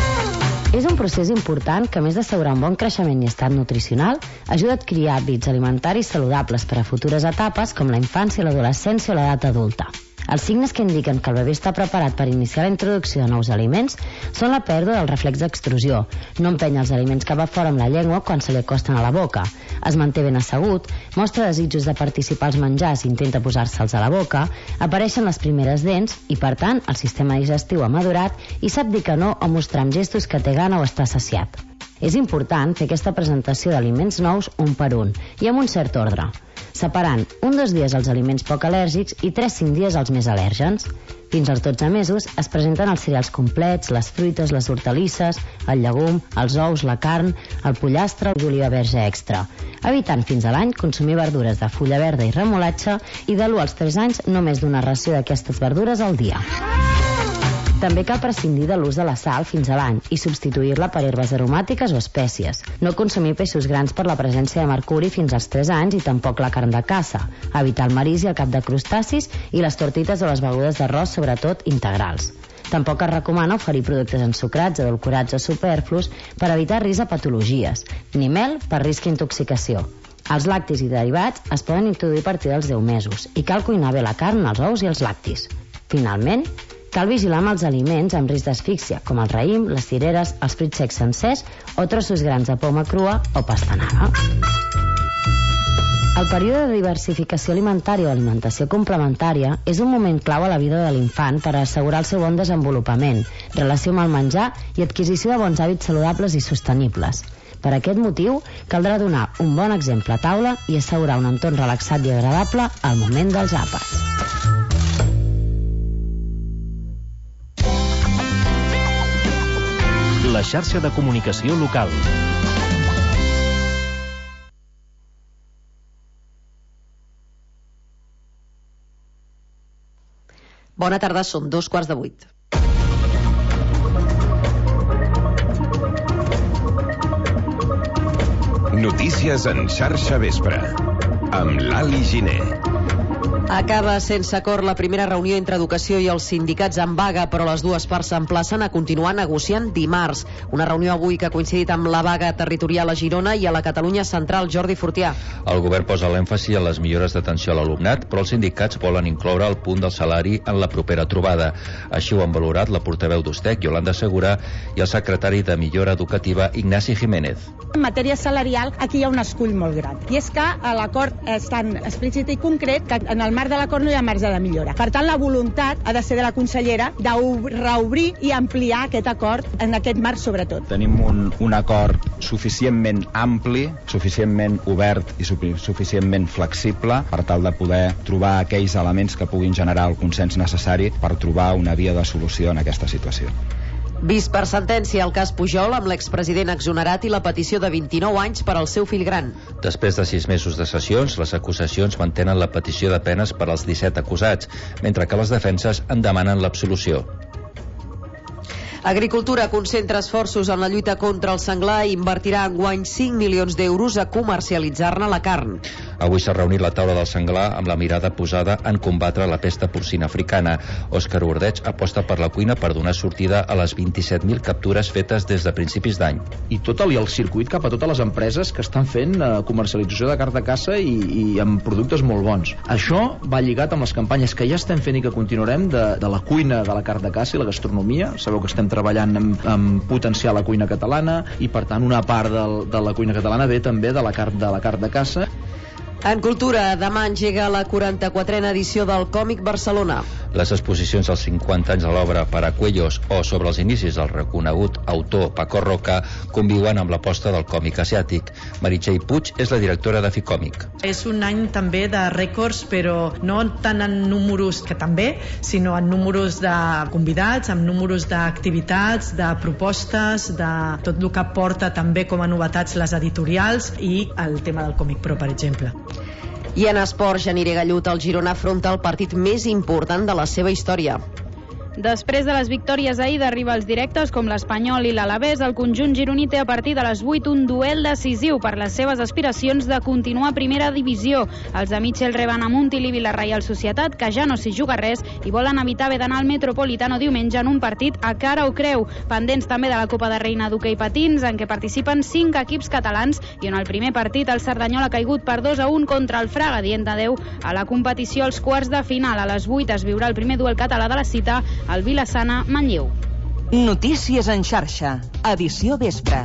És un procés important que, a més d'assegurar un bon creixement i estat nutricional, ajuda a adquirir hàbits alimentaris saludables per a futures etapes com la infància, l'adolescència o l'edat adulta. Els signes que indiquen que el bebè està preparat per iniciar la introducció de nous aliments són la pèrdua del reflex d'extrusió, no empenya els aliments cap a fora amb la llengua quan se li acosten a la boca, es manté ben assegut, mostra desitjos de participar als menjars i intenta posar-se'ls a la boca, apareixen les primeres dents i, per tant, el sistema digestiu ha madurat i sap dir que no o mostrar amb gestos que té gana o està saciat. És important fer aquesta presentació d'aliments nous un per un i amb un cert ordre, separant 1-2 dies els aliments poc al·lèrgics i 3-5 dies els més al·lèrgens. Fins als 12 mesos es presenten els cereals complets, les fruites, les hortalisses, el llegum, els ous, la carn, el pollastre o l'oliva verge extra, evitant fins a l'any consumir verdures de fulla verda i remolatxa i de l'1 als 3 anys només d'una ració d'aquestes verdures al dia. També cal prescindir de l'ús de la sal fins a l'any i substituir-la per herbes aromàtiques o espècies. No consumir peixos grans per la presència de mercuri fins als 3 anys i tampoc la carn de caça. Evitar el marís i el cap de crustacis i les tortites o les begudes d'arròs, sobretot integrals. Tampoc es recomana oferir productes ensucrats, edulcorats o superflus per evitar risc de patologies, ni mel per risc d'intoxicació. Els lactis i derivats es poden introduir a partir dels 10 mesos i cal cuinar bé la carn, els ous i els lactis. Finalment, cal vigilar amb els aliments amb risc d'asfíxia, com el raïm, les cireres, els fruits secs sencers o trossos grans de poma crua o pastanaga. El període de diversificació alimentària o alimentació complementària és un moment clau a la vida de l'infant per assegurar el seu bon desenvolupament, relació amb el menjar i adquisició de bons hàbits saludables i sostenibles. Per aquest motiu, caldrà donar un bon exemple a taula i assegurar un entorn relaxat i agradable al moment dels àpats. La xarxa de comunicació local. Bona tarda, són 7:15. Notícies en xarxa vespre, amb l'Ali Giner. Acaba sense acord la primera reunió entre educació i els sindicats en vaga, però les dues parts s'emplacen a continuar negociant dimarts. Una reunió avui que ha coincidit amb la vaga territorial a Girona i a la Catalunya Central. Jordi Fortià. El govern posa l'èmfasi en les millores d'atenció a l'alumnat, però els sindicats volen incloure el punt del salari en la propera trobada. Així ho han valorat la portaveu d'Ustec, Yolanda Segura, i el secretari de Millora Educativa, Ignasi Jiménez. En matèria salarial, aquí hi ha un escull molt gran. I és que a l'acord és tan explícit i concret que en el marc de l'acord no hi ha marge de millora. Per tant, la voluntat ha de ser de la consellera de reobrir i ampliar aquest acord en aquest marc sobretot. Tenim un acord suficientment ampli, suficientment obert i suficientment flexible per tal de poder trobar aquells elements que puguin generar el consens necessari per trobar una via de solució en aquesta situació. Vist per sentència el cas Pujol amb l'expresident exonerat i la petició de 29 anys per al seu fill gran. Després de 6 mesos de sessions, les acusacions mantenen la petició de penes per als 17 acusats, mentre que les defenses en demanen l'absolució. Agricultura concentra esforços en la lluita contra el senglar i invertirà enguany 5 milions d'euros a comercialitzar-ne la carn. Avui s'ha reunit la taula del senglar amb la mirada posada en combatre la pesta porcina africana. Òscar Ordeig aposta per la cuina per donar sortida a les 27.000 captures fetes des de principis d'any. I tot el circuit cap a totes les empreses que estan fent comercialització de carn de caça i amb productes molt bons. Això va lligat amb les campanyes que ja estem fent i que continuarem de la cuina de la carn de caça i la gastronomia. Sabeu que estem treballant en potenciar la cuina catalana i, per tant, una part de la cuina catalana ve també de la carn de caça. En cultura, demà engega la 44a edició del Còmic Barcelona. Les exposicions dels 50 anys de l'obra Paracuellos o sobre els inicis del reconegut autor Paco Roca conviuen amb l'aposta del còmic asiàtic. Meritxell Puig és la directora de Ficòmic. És un any també de rècords, però no tant en números, que també, sinó en números de convidats, en números d'activitats, de propostes, de tot el que porta també com a novetats les editorials i el tema del Còmic Pro, per exemple. I en esports, Janire Gallut, el Girona afronta el partit més important de la seva història. Després de les victòries ahir de rivals directes com l'Espanyol i l'Alavés, el conjunt gironí té a partir de les 8 un duel decisiu per les seves aspiracions de continuar a primera divisió. Els de Mitchell reben a Montilivi la Reial Societat, que ja no s'hi juga res, i volen evitar haver d'anar al Metropolitano diumenge en un partit a cara o creu. Pendents també de la Copa de Reina d'hoquei patins, en què participen 5 equips catalans, i en el primer partit el Cerdanyol ha caigut per 2-1 contra el Fraga, dient adeu a la competició als quarts de final. A les 8 es viurà el primer duel català de la cita al Vilassana-Manlleu. Notícies en xarxa, edició vespre.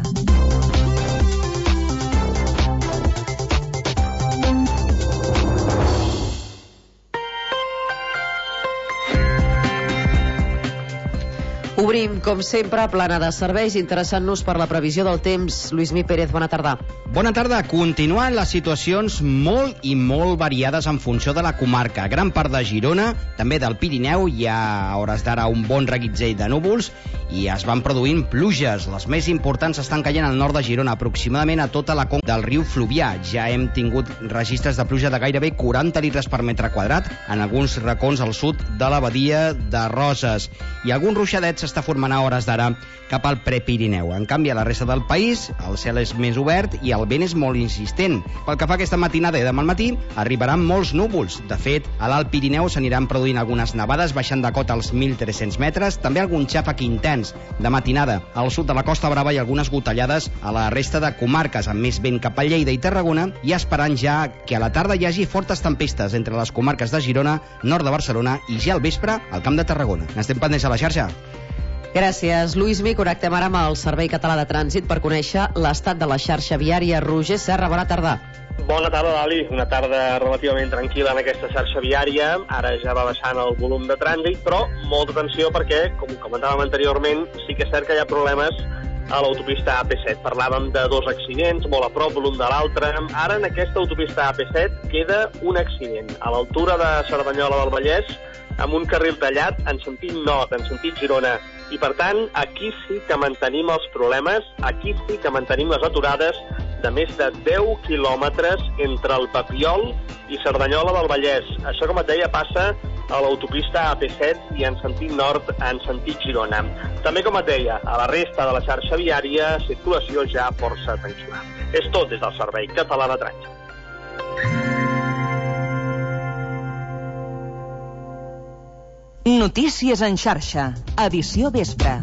Obrim, com sempre, plana de serveis, interessant-nos per la previsió del temps. Lluïsmi Pérez, bona tarda. Bona tarda. Continuen les situacions molt i molt variades en funció de la comarca. Gran part de Girona, també del Pirineu, hi ha a hores d'ara un bon reguitzell de núvols i es van produint pluges. Les més importants estan caient al nord de Girona, aproximadament a tota la conca del riu Fluvià. Ja hem tingut registres de pluja de gairebé 40 litres per metre quadrat en alguns racons al sud de la badia de Roses. I algun ruixadet s'està formant a hores d'ara cap al Prepirineu. En canvi, a la resta del país, el cel és més obert i el vent és molt insistent. Pel que fa a aquesta matinada i demà al matí, arribaran molts núvols. De fet, a l'Alt Pirineu s'aniran produint algunes nevades, baixant de cota als 1.300 metres, també algun xàfec intens de matinada. Al sud de la Costa Brava hi ha algunes gotellades a la resta de comarques, amb més vent cap a Lleida i Tarragona, i esperant ja que a la tarda hi hagi fortes tempestes entre les comarques de Girona, nord de Barcelona i ja al vespre al Camp de Tarragona. N'estem pendents a la xarxa. Gràcies, Lluïsmi. Connectem ara amb el Servei Català de Trànsit per conèixer l'estat de la xarxa viària. Roger Serra, bona tarda. Bona tarda, Dali. Una tarda relativament tranquil·la en aquesta xarxa viària. Ara ja va baixant el volum de trànsit, però molta atenció perquè, com comentàvem anteriorment, sí que és cert que hi ha problemes a l'autopista AP7. Parlàvem de 2 accidents, molt a prop l'un de l'altre. Ara en aquesta autopista AP7 queda un accident a l'altura de Cerdanyola del Vallès, amb un carril tallat en sentit nord, en sentit Girona. I, per tant, aquí sí que mantenim els problemes, aquí sí que mantenim les aturades de més de 10 quilòmetres entre el Papiol i Cerdanyola del Vallès. Això, com et deia, passa a l'autopista AP7 i en sentit nord, en sentit Girona. També, com et deia, a la resta de la xarxa viària, circulació ja força tensionada. És tot des del Servei Català de Trànsit. Notícies en xarxa, edició vespre.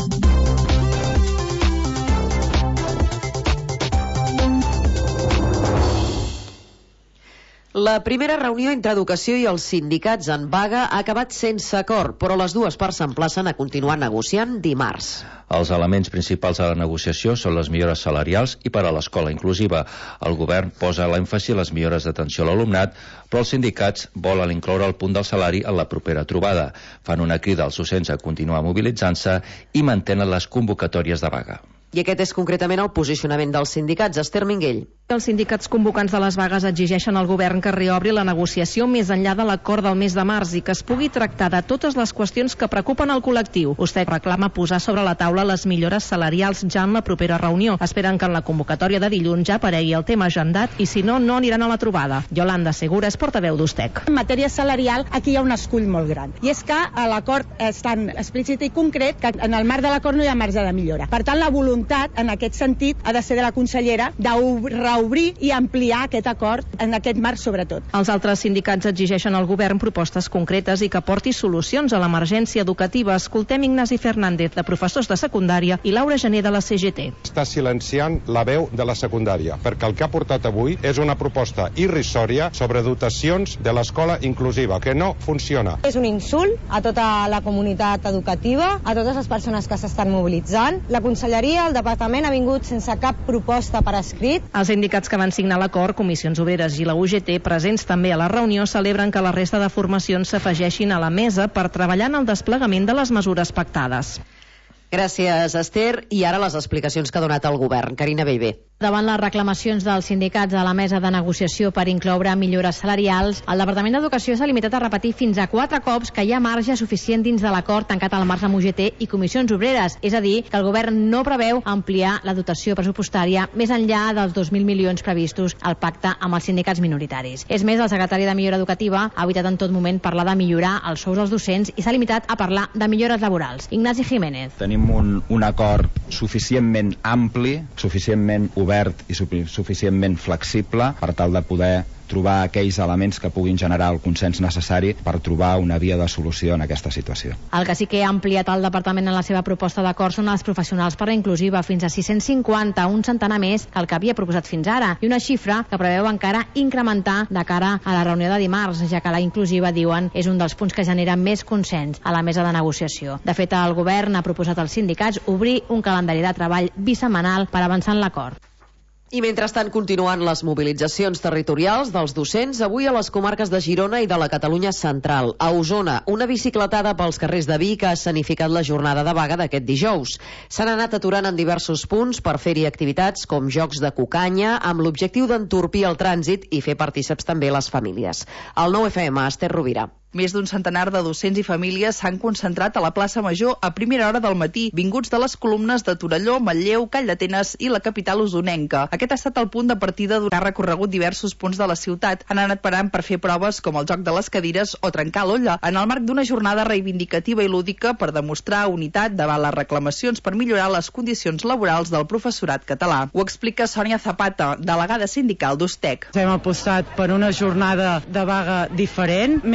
La primera reunió entre Educació i els sindicats en vaga ha acabat sense acord, però les dues parts s'emplacen a continuar negociant dimarts. Els elements principals de la negociació són les millores salarials i per a l'escola inclusiva. El govern posa l'èmfasi a les millores d'atenció a l'alumnat, però els sindicats volen incloure el punt del salari en la propera trobada. Fan una crida als docents a continuar mobilitzant-se i mantenen les convocatòries de vaga. I aquest és concretament el posicionament dels sindicats. Esther Minguell. Els sindicats convocants de les vagues exigeixen al govern que reobri la negociació més enllà de l'acord del mes de març i que es pugui tractar de totes les qüestions que preocupen el col·lectiu. USTEC reclama posar sobre la taula les millores salarials ja en la propera reunió. Esperen que en la convocatòria de dilluns ja aparegui el tema agendat i si no, no aniran a la trobada. Yolanda Segura és portaveu d'USTEC. En matèria salarial, aquí hi ha un escull molt gran. I és que l'acord és tan explícit i concret que en el marc de l'acord no hi ha marge de millora. Per tant, la voluntat en aquest sentit ha de ser de la consellera de reobrir i ampliar aquest acord en aquest marc sobretot. Els altres sindicats exigeixen al govern propostes concretes i que porti solucions a l'emergència educativa. Escoltem Ignasi Fernández, de professors de secundària, i Laura Gené, de la CGT. Està silenciant la veu de la secundària, perquè el que ha portat avui és una proposta irrisòria sobre dotacions de l'escola inclusiva, que no funciona. És un insult a tota la comunitat educativa, a totes les persones que s'estan mobilitzant. La conselleria, el departament ha vingut sense cap proposta per escrit. Els sindicats que van signar l'acord, Comissions Obreres i la UGT, presents també a la reunió, celebren que la resta de formacions s'afegeixin a la mesa per treballar en el desplegament de les mesures pactades. Gràcies, Esther. I ara les explicacions que ha donat el govern. Carina Bellver. Davant les reclamacions dels sindicats a la mesa de negociació per incloure millores salarials, el Departament d'Educació s'ha limitat a repetir fins a 4 cops que hi ha marge suficient dins de l'acord tancat al març amb UGT i Comissions Obreres, és a dir, que el govern no preveu ampliar la dotació pressupostària més enllà dels 2.000 milions previstos al pacte amb els sindicats minoritaris. És més, el secretari de Millora Educativa ha evitat en tot moment parlar de millorar els sous dels docents i s'ha limitat a parlar de millores laborals. Ignasi Jiménez. Tenim un acord suficientment ampli, suficientment obert i suficientment flexible per tal de poder trobar aquells elements que puguin generar el consens necessari per trobar una via de solució en aquesta situació. El que sí que ha ampliat el departament en la seva proposta d'acord són els professionals per la inclusiva, fins a 650, un centenar més que el que havia proposat fins ara, i una xifra que preveu encara incrementar de cara a la reunió de dimarts, ja que la inclusiva, diuen, és un dels punts que genera més consens a la mesa de negociació. De fet, el govern ha proposat als sindicats obrir un calendari de treball bisetmanal per avançar en l'acord. I mentrestant continuen les mobilitzacions territorials dels docents avui a les comarques de Girona i de la Catalunya central. A Osona, una bicicletada pels carrers de Vic ha escenificat la jornada de vaga d'aquest dijous. S'han anat aturant en diversos punts per fer-hi activitats com jocs de cucanya amb l'objectiu d'entorpir el trànsit i fer partíceps també les famílies. El 9FM, Esther Rovira. Més d'un centenar de docents i famílies s'han concentrat a la plaça Major a primera hora del matí, vinguts de les columnes de Torelló, Manlleu, Call d'Atenes i la capital osonenca. Aquest ha estat el punt de partida d'un recorregut diversos punts de la ciutat. Han anat parant per fer proves com el joc de les cadires o trencar l'olla, en el marc d'una jornada reivindicativa i lúdica per demostrar unitat davant les reclamacions per millorar les condicions laborals del professorat català. Ho explica Sònia Zapata, delegada sindical d'USTEC. Hem apostat per una jornada de vaga diferent, més lúdica,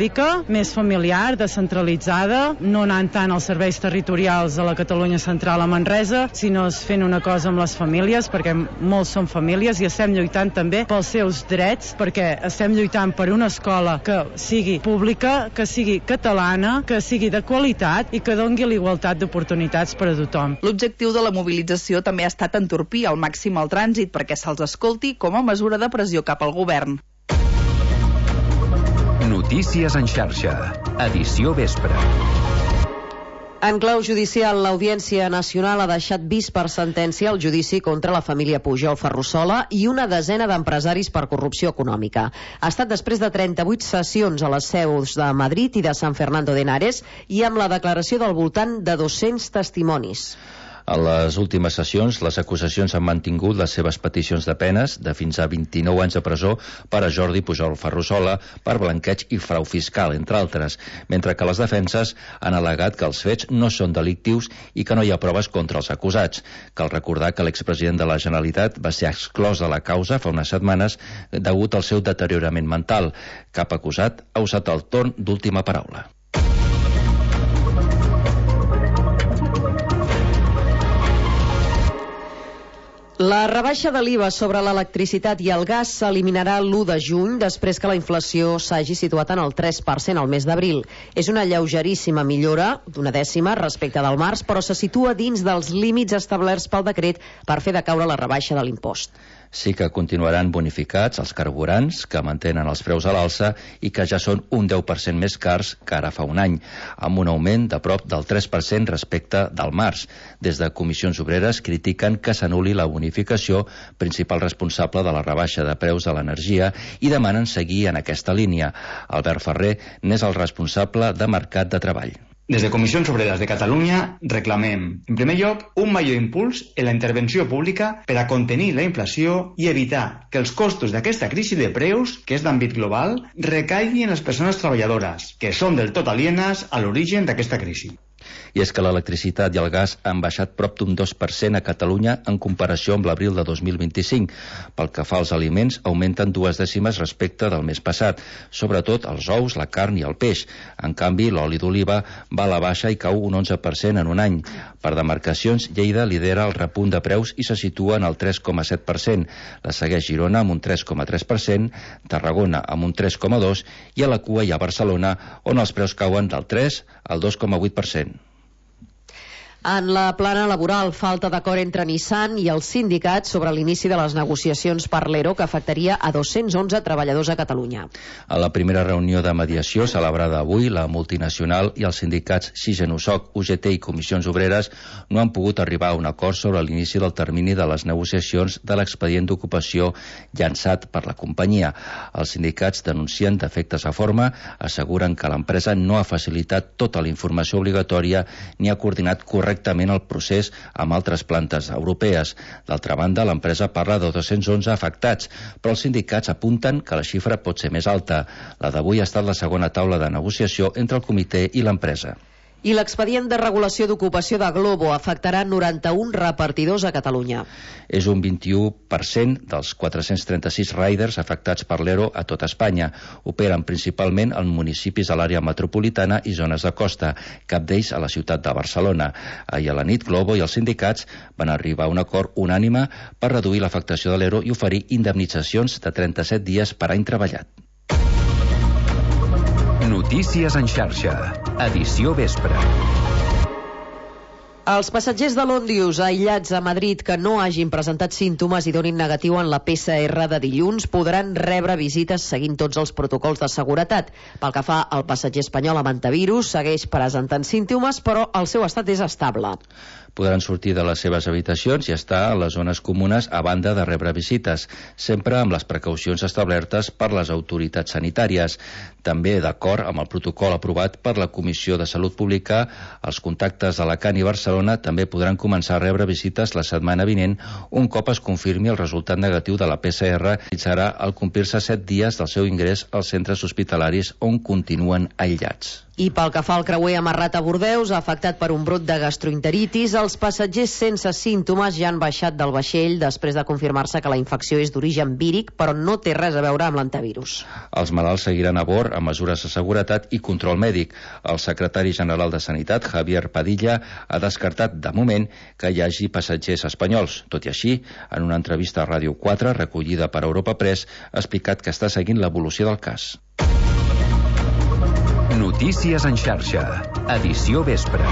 econòmica, més familiar, descentralitzada, no anant tant als serveis territorials de la Catalunya central a Manresa, sinó fent una cosa amb les famílies, perquè molts són famílies i estem lluitant també pels seus drets, perquè estem lluitant per una escola que sigui pública, que sigui catalana, que sigui de qualitat i que doni l'igualtat d'oportunitats per a tothom. L'objectiu de la mobilització també ha estat entorpir al màxim el trànsit perquè se'ls escolti com a mesura de pressió cap al govern. Notícies en xarxa. Edició vespre. En clau judicial, l'Audiència Nacional ha deixat vist per sentència el judici contra la família Pujol Ferrusola i una desena d'empresaris per corrupció econòmica. Ha estat després de 38 sessions a les seus de Madrid i de San Fernando de Henares i amb la declaració del voltant de 200 testimonis. A les últimes sessions, les acusacions han mantingut les seves peticions de penes de fins a 29 anys de presó per a Jordi Pujol Ferrusola per blanqueig i frau fiscal, entre altres, mentre que les defenses han al·legat que els fets no són delictius i que no hi ha proves contra els acusats. Cal recordar que l'expresident de la Generalitat va ser exclòs de la causa fa unes setmanes degut al seu deteriorament mental. Cap acusat ha usat el torn d'última paraula. La rebaixa de l'IVA sobre l'electricitat i el gas s'eliminarà l'1 de juny després que la inflació s'hagi situat en el 3% al mes d'abril. És una lleugeríssima millora d'una dècima respecte del març, però se situa dins dels límits establerts pel decret per fer decaure la rebaixa de l'impost. Sí que continuaran bonificats els carburants, que mantenen els preus a l'alça i que ja són un 10% més cars que ara fa un any, amb un augment de prop del 3% respecte del març. Des de Comissions Obreres critiquen que s'anul·li la bonificació, principal responsable de la rebaixa de preus de l'energia, i demanen seguir en aquesta línia. Albert Ferrer n'és el responsable de Mercat de Treball. Des de Comissions Obreres de Catalunya reclamem, en primer lloc, un major impuls en la intervenció pública per a contenir la inflació i evitar que els costos d'aquesta crisi de preus, que és d'àmbit global, recaiguin en les persones treballadores, que són del tot alienes a l'origen d'aquesta crisi. I és que l'electricitat i el gas han baixat prop d'un 2% a Catalunya en comparació amb l'abril de 2025. Pel que fa als aliments, augmenten 2 dècimes respecte del mes passat, sobretot els ous, la carn i el peix. En canvi, l'oli d'oliva va a la baixa i cau un 11% en un any. Per demarcacions, Lleida lidera el repunt de preus i se situa en el 3,7%. La segueix Girona amb un 3,3%, Tarragona amb un 3,2% i a la cua hi ha Barcelona, on els preus cauen del 3 al 2,8%. En la plana laboral, falta d'acord entre Nissan i els sindicats sobre l'inici de les negociacions per l'ERO que afectaria a 211 treballadors a Catalunya. A la primera reunió de mediació celebrada avui, la multinacional i els sindicats Sisgen, USOC, UGT i Comissions Obreres no han pogut arribar a un acord sobre l'inici del termini de les negociacions de l'expedient d'ocupació llançat per la companyia. Els sindicats denuncien defectes a forma, asseguren que l'empresa no ha facilitat tota la informació obligatòria ni ha coordinat correctament el procés amb altres plantes europees. D'altra banda, l'empresa parla de 211 afectats, però els sindicats apunten que la xifra pot ser més alta. La d'avui ha estat la segona taula de negociació entre el comitè i l'empresa. I l'expedient de regulació d'ocupació de Glovo afectarà 91 repartidors a Catalunya. És un 21% dels 436 riders afectats per l'ERO a tota Espanya. Operen principalment en municipis a l'àrea metropolitana i zones de costa, cap d'ells a la ciutat de Barcelona. Ahir a la nit, Glovo i els sindicats van arribar a un acord unànime per reduir l'afectació de l'ERO i oferir indemnitzacions de 37 dies per any treballat. Notícies en xarxa. Edició vespre. Els passatgers de l'Òndius aïllats a Madrid que no hagin presentat símptomes i donin negatiu en la PCR de dilluns podran rebre visites seguint tots els protocols de seguretat. Pel que fa al passatger espanyol amb antivirus, segueix presentant símptomes, però el seu estat és estable. Podran sortir de les seves habitacions i estar a les zones comunes a banda de rebre visites, sempre amb les precaucions establertes per les autoritats sanitàries. També, d'acord amb el protocol aprovat per la Comissió de Salut Pública, els contactes d'Alacant i Barcelona també podran començar a rebre visites la setmana vinent un cop es confirmi el resultat negatiu de la PCR i serà al complir-se 7 dies del seu ingrés als centres hospitalaris on continuen aïllats. I pel que fa al creuer amarrat a Bordeus, afectat per un brot de gastroenteritis, els passatgers sense símptomes ja han baixat del vaixell després de confirmar-se que la infecció és d'origen víric, però no té res a veure amb l'antivirus. Els malalts seguiran a bord amb mesures de seguretat i control mèdic. El secretari general de Sanitat, Javier Padilla, ha descartat de moment que hi hagi passatgers espanyols. Tot i així, en una entrevista a Ràdio 4, recollida per Europa Press, ha explicat que està seguint l'evolució del cas. Notícies en xarxa, edició vespre.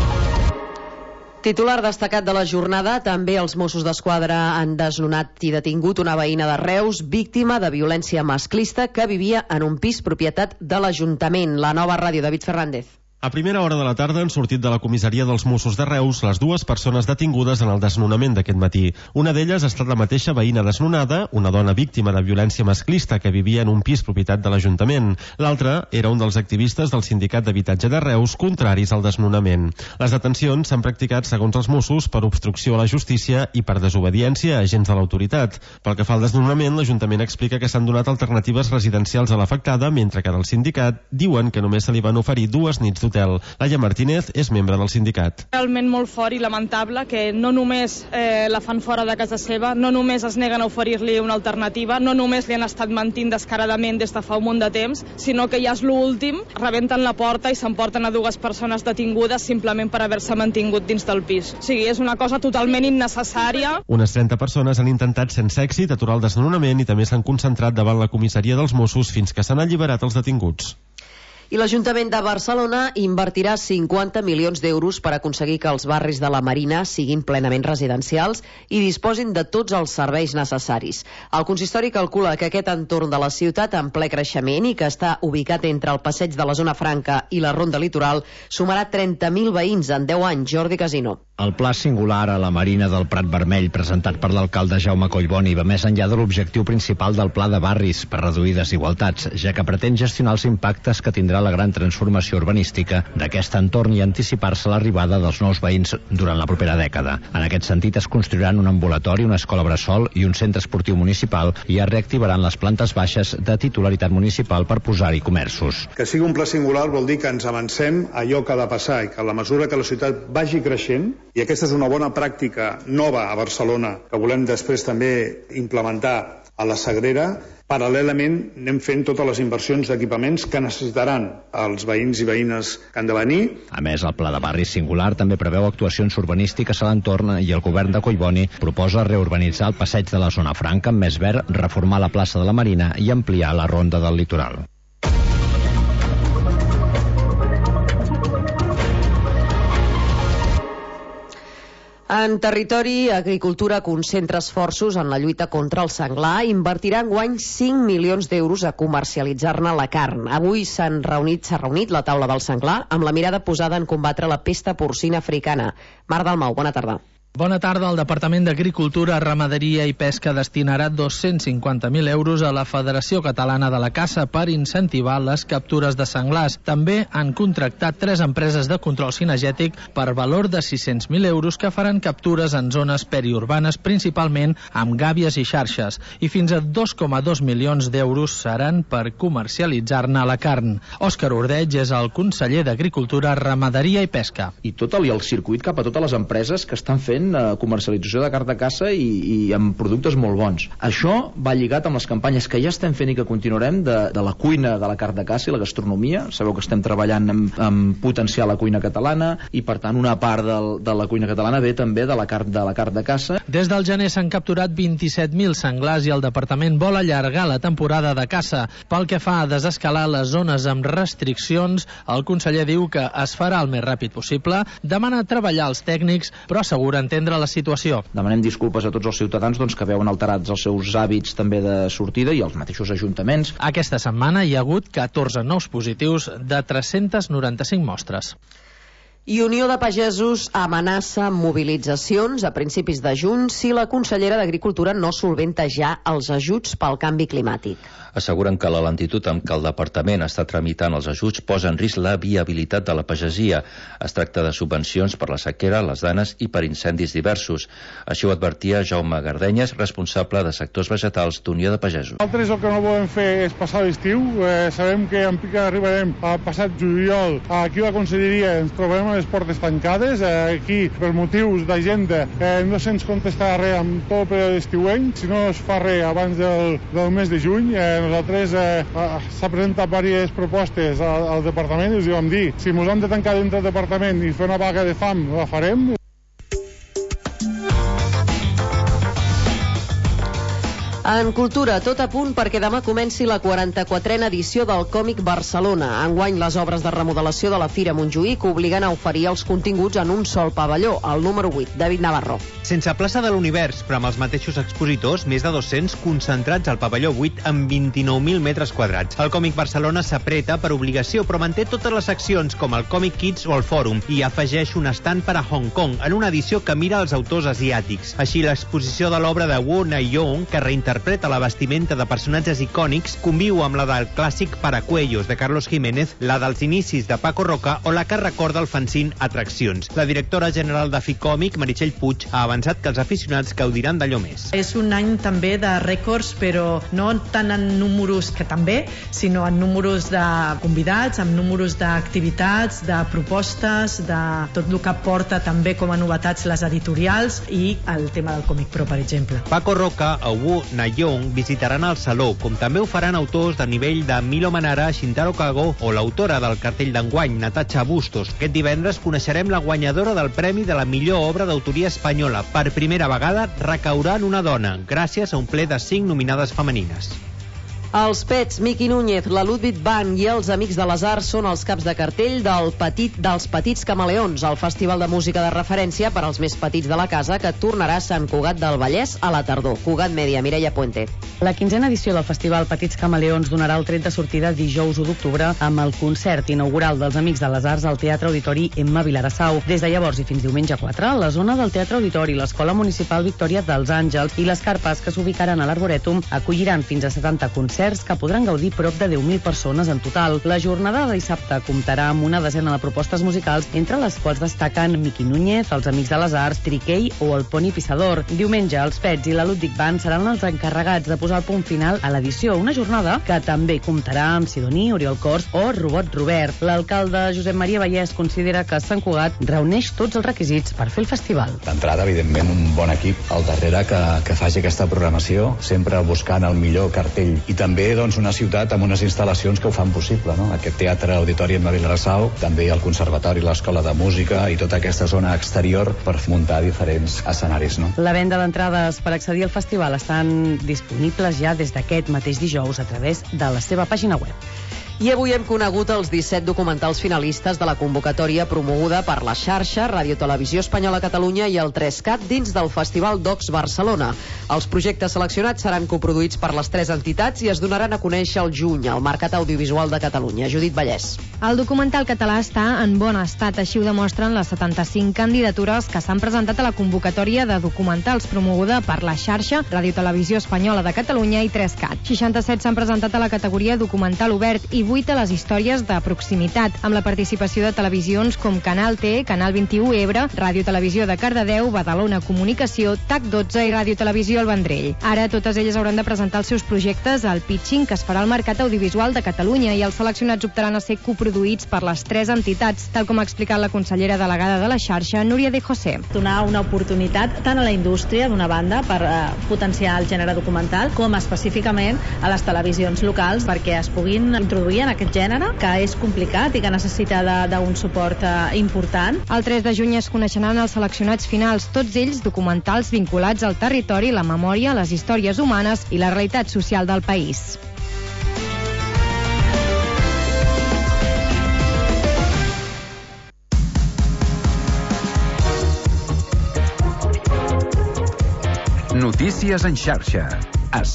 Titular destacat de la jornada, també els Mossos d'Esquadra han desnonat i detingut una veïna de Reus, víctima de violència masclista, que vivia en un pis propietat de l'Ajuntament. La Nova Ràdio, David Fernández. A primera hora de la tarda han sortit de la comissaria dels Mossos de Reus les dues persones detingudes en el desnonament d'aquest matí. Una d'elles ha estat la mateixa veïna desnonada, una dona víctima de violència masclista que vivia en un pis propietat de l'Ajuntament. L'altra era un dels activistes del Sindicat d'Habitatge de Reus contraris al desnonament. Les detencions s'han practicat, segons els Mossos, per obstrucció a la justícia i per desobediència a agents de l'autoritat. Pel que fa al desnonament, l'Ajuntament explica que s'han donat alternatives residencials a l'afectada, mentre que del sindicat diuen que només se li van oferir 2 nits d'hotel. Laia Martínez és membre del sindicat. Realment molt fort i lamentable que no només la fan fora de casa seva, no només es neguen a oferir-li una alternativa, no només li han estat mentint descaradament des de fa un munt de temps, sinó que ja és l'últim, rebenten la porta i s'emporten a 2 persones detingudes simplement per haver-se mantingut dins del pis. O sigui, és una cosa totalment innecessària. Unes 30 persones han intentat sense èxit aturar el desnonament i també s'han concentrat davant la comissaria dels Mossos fins que s'han alliberat els detinguts. I l'Ajuntament de Barcelona invertirà 50 milions d'euros per aconseguir que els barris de la Marina siguin plenament residencials i disposin de tots els serveis necessaris. El consistori calcula que aquest entorn de la ciutat en ple creixement i que està ubicat entre el passeig de la Zona Franca i la Ronda Litoral sumarà 30.000 veïns en 10 anys. Jordi Casino. El pla singular a la Marina del Prat Vermell presentat per l'alcalde Jaume Collboni va més enllà de l'objectiu principal del pla de barris per reduir desigualtats, ja que pretén gestionar els impactes que tindrà la gran transformació urbanística d'aquest entorn i anticipar-se l'arribada dels nous veïns durant la propera dècada. En aquest sentit es construiran un ambulatori, una escola bressol i un centre esportiu municipal i es reactivaran les plantes baixes de titularitat municipal per posar-hi comerços. Que sigui un pla singular vol dir que ens avancem a allò que ha de passar i que a la mesura que la ciutat vagi creixent, i aquesta és una bona pràctica nova a Barcelona que volem després també implementar a la Sagrera, paral·lelament anem fent totes les inversions d'equipaments que necessitaran els veïns i veïnes que han de venir. A més, el pla de barris singular també preveu actuacions urbanístiques a l'entorn i el govern de Collboni proposa reurbanitzar el passeig de la Zona Franca amb més verd, reformar la plaça de la Marina i ampliar la ronda del litoral. En territori, Agricultura concentra esforços en la lluita contra el senglar i invertirà enguany 5 milions d'euros a comercialitzar-ne la carn. Avui s'ha reunit la taula del senglar amb la mirada posada en combatre la pesta porcina africana. Mar Dalmau, bona tarda. Bona tarda. El Departament d'Agricultura, Ramaderia i Pesca destinarà 250.000 euros a la Federació Catalana de la Caça per incentivar les captures de senglars. També han contractat 3 empreses de control cinegètic per valor de 600.000 euros que faran captures en zones periurbanes, principalment amb gàbies i xarxes. I fins a 2,2 milions d'euros seran per comercialitzar-ne la carn. Òscar Ordeig és el conseller d'Agricultura, Ramaderia i Pesca. I tot el circuit cap a totes les empreses que estan fent comercialització de carn de caça i amb productes molt bons. Això va lligat amb les campanyes que ja estem fent i que continuarem de la cuina de la carn de caça i la gastronomia. Sabeu que estem treballant en potenciar la cuina catalana i per tant una part de la cuina catalana ve també de la carn de caça. Des del gener s'han capturat 27.000 senglars i el departament vol allargar la temporada de caça. Pel que fa a desescalar les zones amb restriccions, el conseller diu que es farà el més ràpid possible, demana treballar als tècnics, però assegura entendre la situació. Demanem disculpes a tots els ciutadans que veuen alterats els seus hàbits també de sortida i els mateixos ajuntaments. Aquesta setmana hi ha hagut 14 nous positius de 395 mostres. I Unió de Pagesos amenaça mobilitzacions a principis de juny si la consellera d'Agricultura no solventa ja els ajuts pel canvi climàtic. Asseguren que la lentitud amb què el departament està tramitant els ajuts posa en risc la viabilitat de la pagesia. Es tracta de subvencions per la sequera, les danes i per incendis diversos. Així ho advertia Jaume Gardenyes, responsable de sectors vegetals d'Unió de Pagesos. Nosaltres el que no volem fer és passar l'estiu. Sabem que en pica arribarem al passat juliol. Aquí a la conselleria ens trobem a les portes tancades. Aquí, per motius d'agenda, no se'ns contestarà res amb tot el període estiuenc. Si no es fa res abans del mes de juny, nosaltres s'ha presentat diverses propostes al departament i us vam dir, si ens hem de tancar dintre del departament i fer una vaga de fam, la farem. En cultura, tot a punt perquè demà comenci la 44a edició del Còmic Barcelona. Enguany, les obres de remodelació de la Fira Montjuïc obliguen a oferir els continguts en un sol pavelló, el número 8, David Navarro. Sense plaça de l'univers, però amb els mateixos expositors, més de 200 concentrats al pavelló 8 amb 29.000 metres quadrats. El Còmic Barcelona s'apreta per obligació, però manté totes les seccions com el Còmic Kids o el Fòrum i afegeix un estand per a Hong Kong, en una edició que mira els autors asiàtics. Així, l'exposició de l'obra de Wu Naiyong, que reinterpreta la vestimenta de personatges icònics, conviu amb la del clàssic Paracuellos de Carlos Jiménez, la dels inicis de Paco Roca o la que recorda el fanzine Atraccions. La directora general de Ficòmic, Meritxell Puig, ha avançat que els aficionats gaudiran d'allò més. És un any també de rècords, però no tant en números, que també, sinó en números de convidats, en números d'activitats, de propostes, de tot el que porta també com a novetats les editorials i el tema del Còmic Pro, per exemple. Paco Roca o Wu Naiyong visitaran el Saló, com també ho faran autors de nivell de Milo Manara, Shintaro Kago o l'autora del cartell d'enguany, Natasha Bustos. Aquest divendres coneixerem la guanyadora del Premi de la millor obra d'autoria espanyola. Per primera vegada recaurà en una dona, gràcies a un ple de 5 nominades femenines. Els Pets, Miqui Núñez, la Ludwig Band i els Amics de les Arts són els caps de cartell dels Petits Camaleons, el festival de música de referència per als més petits de la casa que tornarà a Sant Cugat del Vallès a la tardor. Cugat Mèdia, Mireia Puente. La 15a edició del festival Petits Camaleons donarà el tret de sortida dijous 1 d'octubre amb el concert inaugural dels Amics de les Arts al Teatre Auditori Emma Vilarassau. Des de llavors i fins diumenge 4, la zona del Teatre Auditori, l'Escola Municipal Victòria dels Àngels i les carpes que s'ubicaran a l'Arborètum acolliran fins a 70 concerts que podran gaudir prop de 10.000 persones en total. La jornada de dissabte comptarà amb una desena de propostes musicals, entre les quals destaquen Miqui Núñez, els Amics de les Arts, Triquell o el Poni Pissador. Diumenge, els Pets i la Ludwig Band seran els encarregats de posar el punt final a l'edició, una jornada que també comptarà amb Sidoní, Oriol Cors o Robot Robert. L'alcalde Josep Maria Vallès considera que Sant Cugat reuneix tots els requisits per fer el festival. D'entrada, evidentment, un bon equip al darrere que faci aquesta programació, sempre buscant el millor cartell i també una ciutat amb unes instal·lacions que ho fan possible, no? Aquest Teatre Auditori Emma Vilarassau, també el Conservatori, l'Escola de Música i tota aquesta zona exterior per muntar diferents escenaris, no? La venda d'entrades per accedir al festival estan disponibles ja des d'aquest mateix dijous a través de la seva pàgina web. I avui hem conegut els 17 documentals finalistes de la convocatòria promoguda per la xarxa Radio Televisió Espanyola Catalunya i el 3CAT dins del Festival Docs Barcelona. Els projectes seleccionats seran coproduïts per les 3 entitats i es donaran a conèixer al juny al Mercat Audiovisual de Catalunya. Judit Vallès. El documental català està en bon estat, així ho demostren les 75 candidatures que s'han presentat a la convocatòria de documentals promoguda per la xarxa Radio Televisió Espanyola de Catalunya i 3CAT. 67 s'han presentat a la categoria documental obert i 8 a les històries de proximitat, amb la participació de televisions com Canal T, Canal 21 Ebre, Ràdio Televisió de Cardedeu, Badalona Comunicació, TAC12 i Ràdio Televisió El Vendrell. Ara totes elles hauran de presentar els seus projectes al pitching que es farà al Mercat Audiovisual de Catalunya i els seleccionats optaran a ser coproduïts per les 3 entitats, tal com ha explicat la consellera delegada de la xarxa, Núria de José. Donar una oportunitat tant a la indústria, d'una banda, per potenciar el gènere documental, com específicament a les televisions locals perquè es puguin introduir en aquest gènere, que és complicat i que necessita d'un suport important. El 3 de juny es coneixeran els seleccionats finals, tots ells documentals vinculats al territori, la memòria, les històries humanes i la realitat social del país. Notícies en xarxa.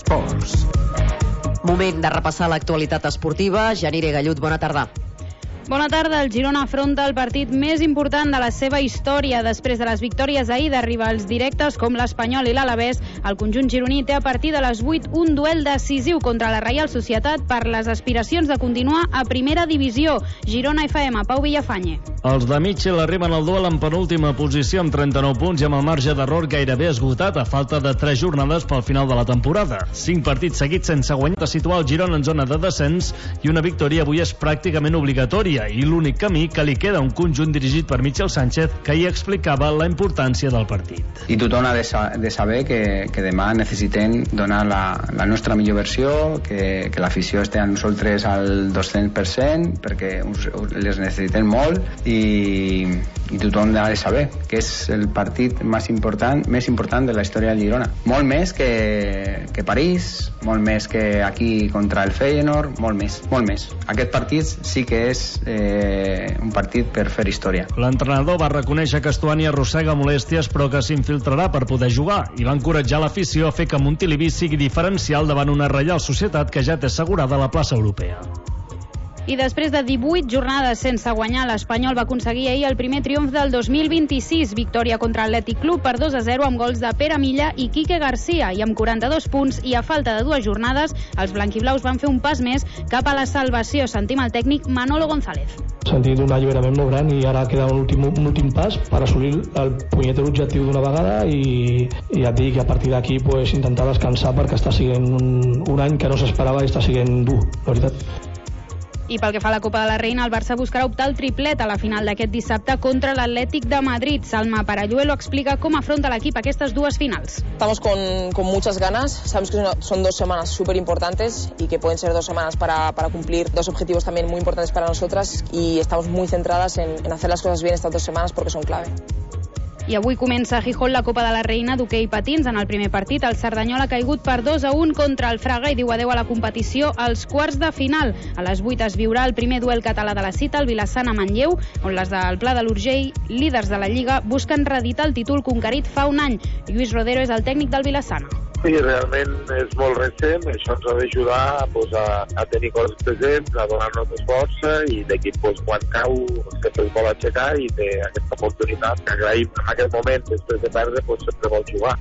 Esports. Moment de repassar l'actualitat esportiva. Janire Gallut, bona tarda. Bona tarda. El Girona afronta el partit més important de la seva història. Després de les victòries ahir de rivals directes com l'Espanyol i l'Alavés, el conjunt gironí té a partir de les 8 un duel decisiu contra la Reial Societat per les aspiracions de continuar a primera divisió. Girona FM, Pau Villafañe. Els de Mitchell arriben al duel en penúltima posició amb 39 punts i amb el marge d'error gairebé esgotat a falta de 3 jornades pel final de la temporada. 5 partits seguits sense guanyar de situar el Girona en zona de descens i una victòria avui és pràcticament obligatòria i l'únic camí que li queda a un conjunt dirigit per Michel Sánchez que hi explicava la importància del partit. I tothom ha de saber que demà necessitem donar la nostra millor versió, que l'afició esté amb nosaltres al 200% perquè les necessitem molt i tothom ha de saber que és el partit més important de la història del Girona. Molt més que París, molt més que aquí contra el Feyenoord, molt més. Aquest partit sí que és un partit per fer història. L'entrenador va reconèixer que Estuani arrossega molèsties però que s'infiltrarà per poder jugar i va encoratjar l'afició a fer que Montilivi sigui diferencial davant una Reial Societat que ja té assegurada la plaça europea. I després de 18 jornades sense guanyar, l'Espanyol va aconseguir ahir el primer triomf del 2026, victòria contra l'Atlètic Club per 2-0 amb gols de Pere Milla i Quique García, i amb 42 punts i a falta de 2 jornades, els blanquiblaus van fer un pas més cap a la salvació. Sentim el tècnic Manolo González. Sentit un alliberament molt gran i ara queda un últim pas per assolir el punyeter objectiu d'una vegada i ja et dic que a partir d'aquí pues, intentar descansar perquè està sent un any que no s'esperava i està sent dur, la veritat. I pel que fa a la Copa de la Reina, el Barça buscarà optar al triplet a la final d'aquest dissabte contra l'Atlètic de Madrid. Salma Paralluelo explica cómo afronta l'equip aquestes dues finals. Estamos con muchas ganas, sabemos que son 2 semanas súper importantes y que pueden ser 2 semanas para cumplir 2 objetivos también muy importantes para nosotras y estamos muy centradas en hacer las cosas bien estas 2 semanas porque son clave. I avui comença a Gijón la Copa de la Reina d'hoquei patins. En el primer partit, el Cerdanyola ha caigut per 2-1 contra el Fraga i diu adeu a la competició als quarts de final. A les 8 es viurà el primer duel català de la cita, el Vilassana-Manlleu, on les del Pla de l'Urgell, líders de la Lliga, busquen reeditar el títol conquerit fa un any. Lluís Rodero és el tècnic del Vilassana. Sí, realment és molt recent, això ens ha d'ajudar a tenir coses presents, a donar-nos més força i l'equip quan cau sempre es vol aixecar i té aquesta oportunitat que agraïm en aquest moment, després de perdre sempre vol jugar.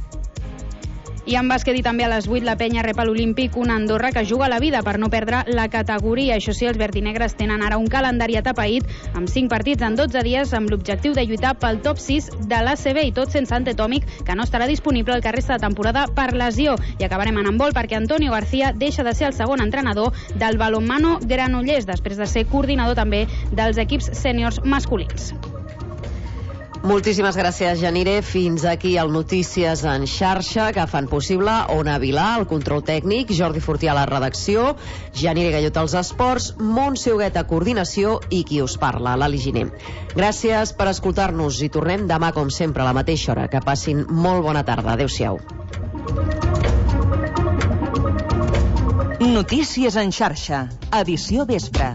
I en bàsquet i també a les 8 la penya rep a l'Olímpic una Andorra que juga a la vida per no perdre la categoria. Això sí, els verdinegres tenen ara un calendari atapeït amb 5 partits en 12 dies amb l'objectiu de lluitar pel top 6 de l'ACB i tot sense Antetomic, que no estarà disponible el que resta de temporada per lesió. I acabarem en handbol perquè Antonio García deixa de ser el segon entrenador del balonmano Granollers després de ser coordinador també dels equips sèniors masculins. Moltíssimes gràcies, Janire. Fins aquí el Notícies en xarxa que fan possible Ona Vilà, el control tècnic, Jordi Fortià a la redacció, Janire Gallot als esports, Montse Huguet a coordinació i qui us parla, l'Ali Giner. Gràcies per escoltar-nos i tornem demà com sempre a la mateixa hora. Que passin molt bona tarda. Adéu-siau. Notícies en xarxa, edició vespre.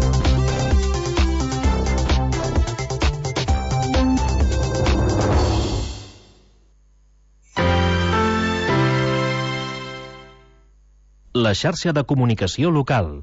La xarxa de comunicació local.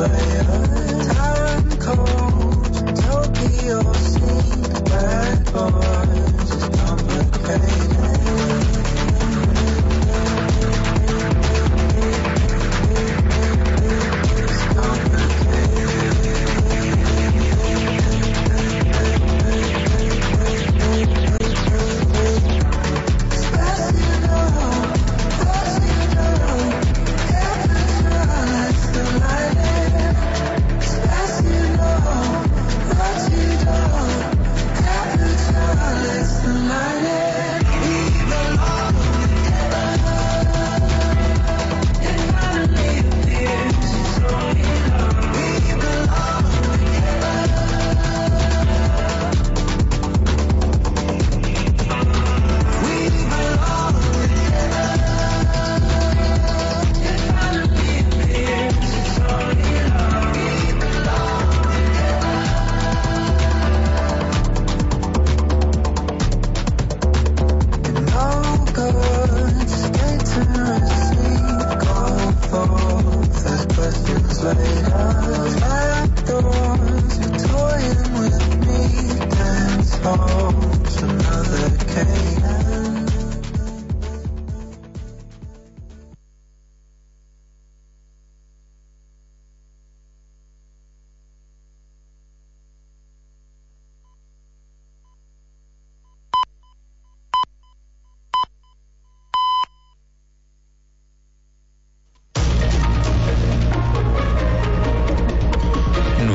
players, Tyrant cold, Tokyo scene, bad boys, it's complicated. Later,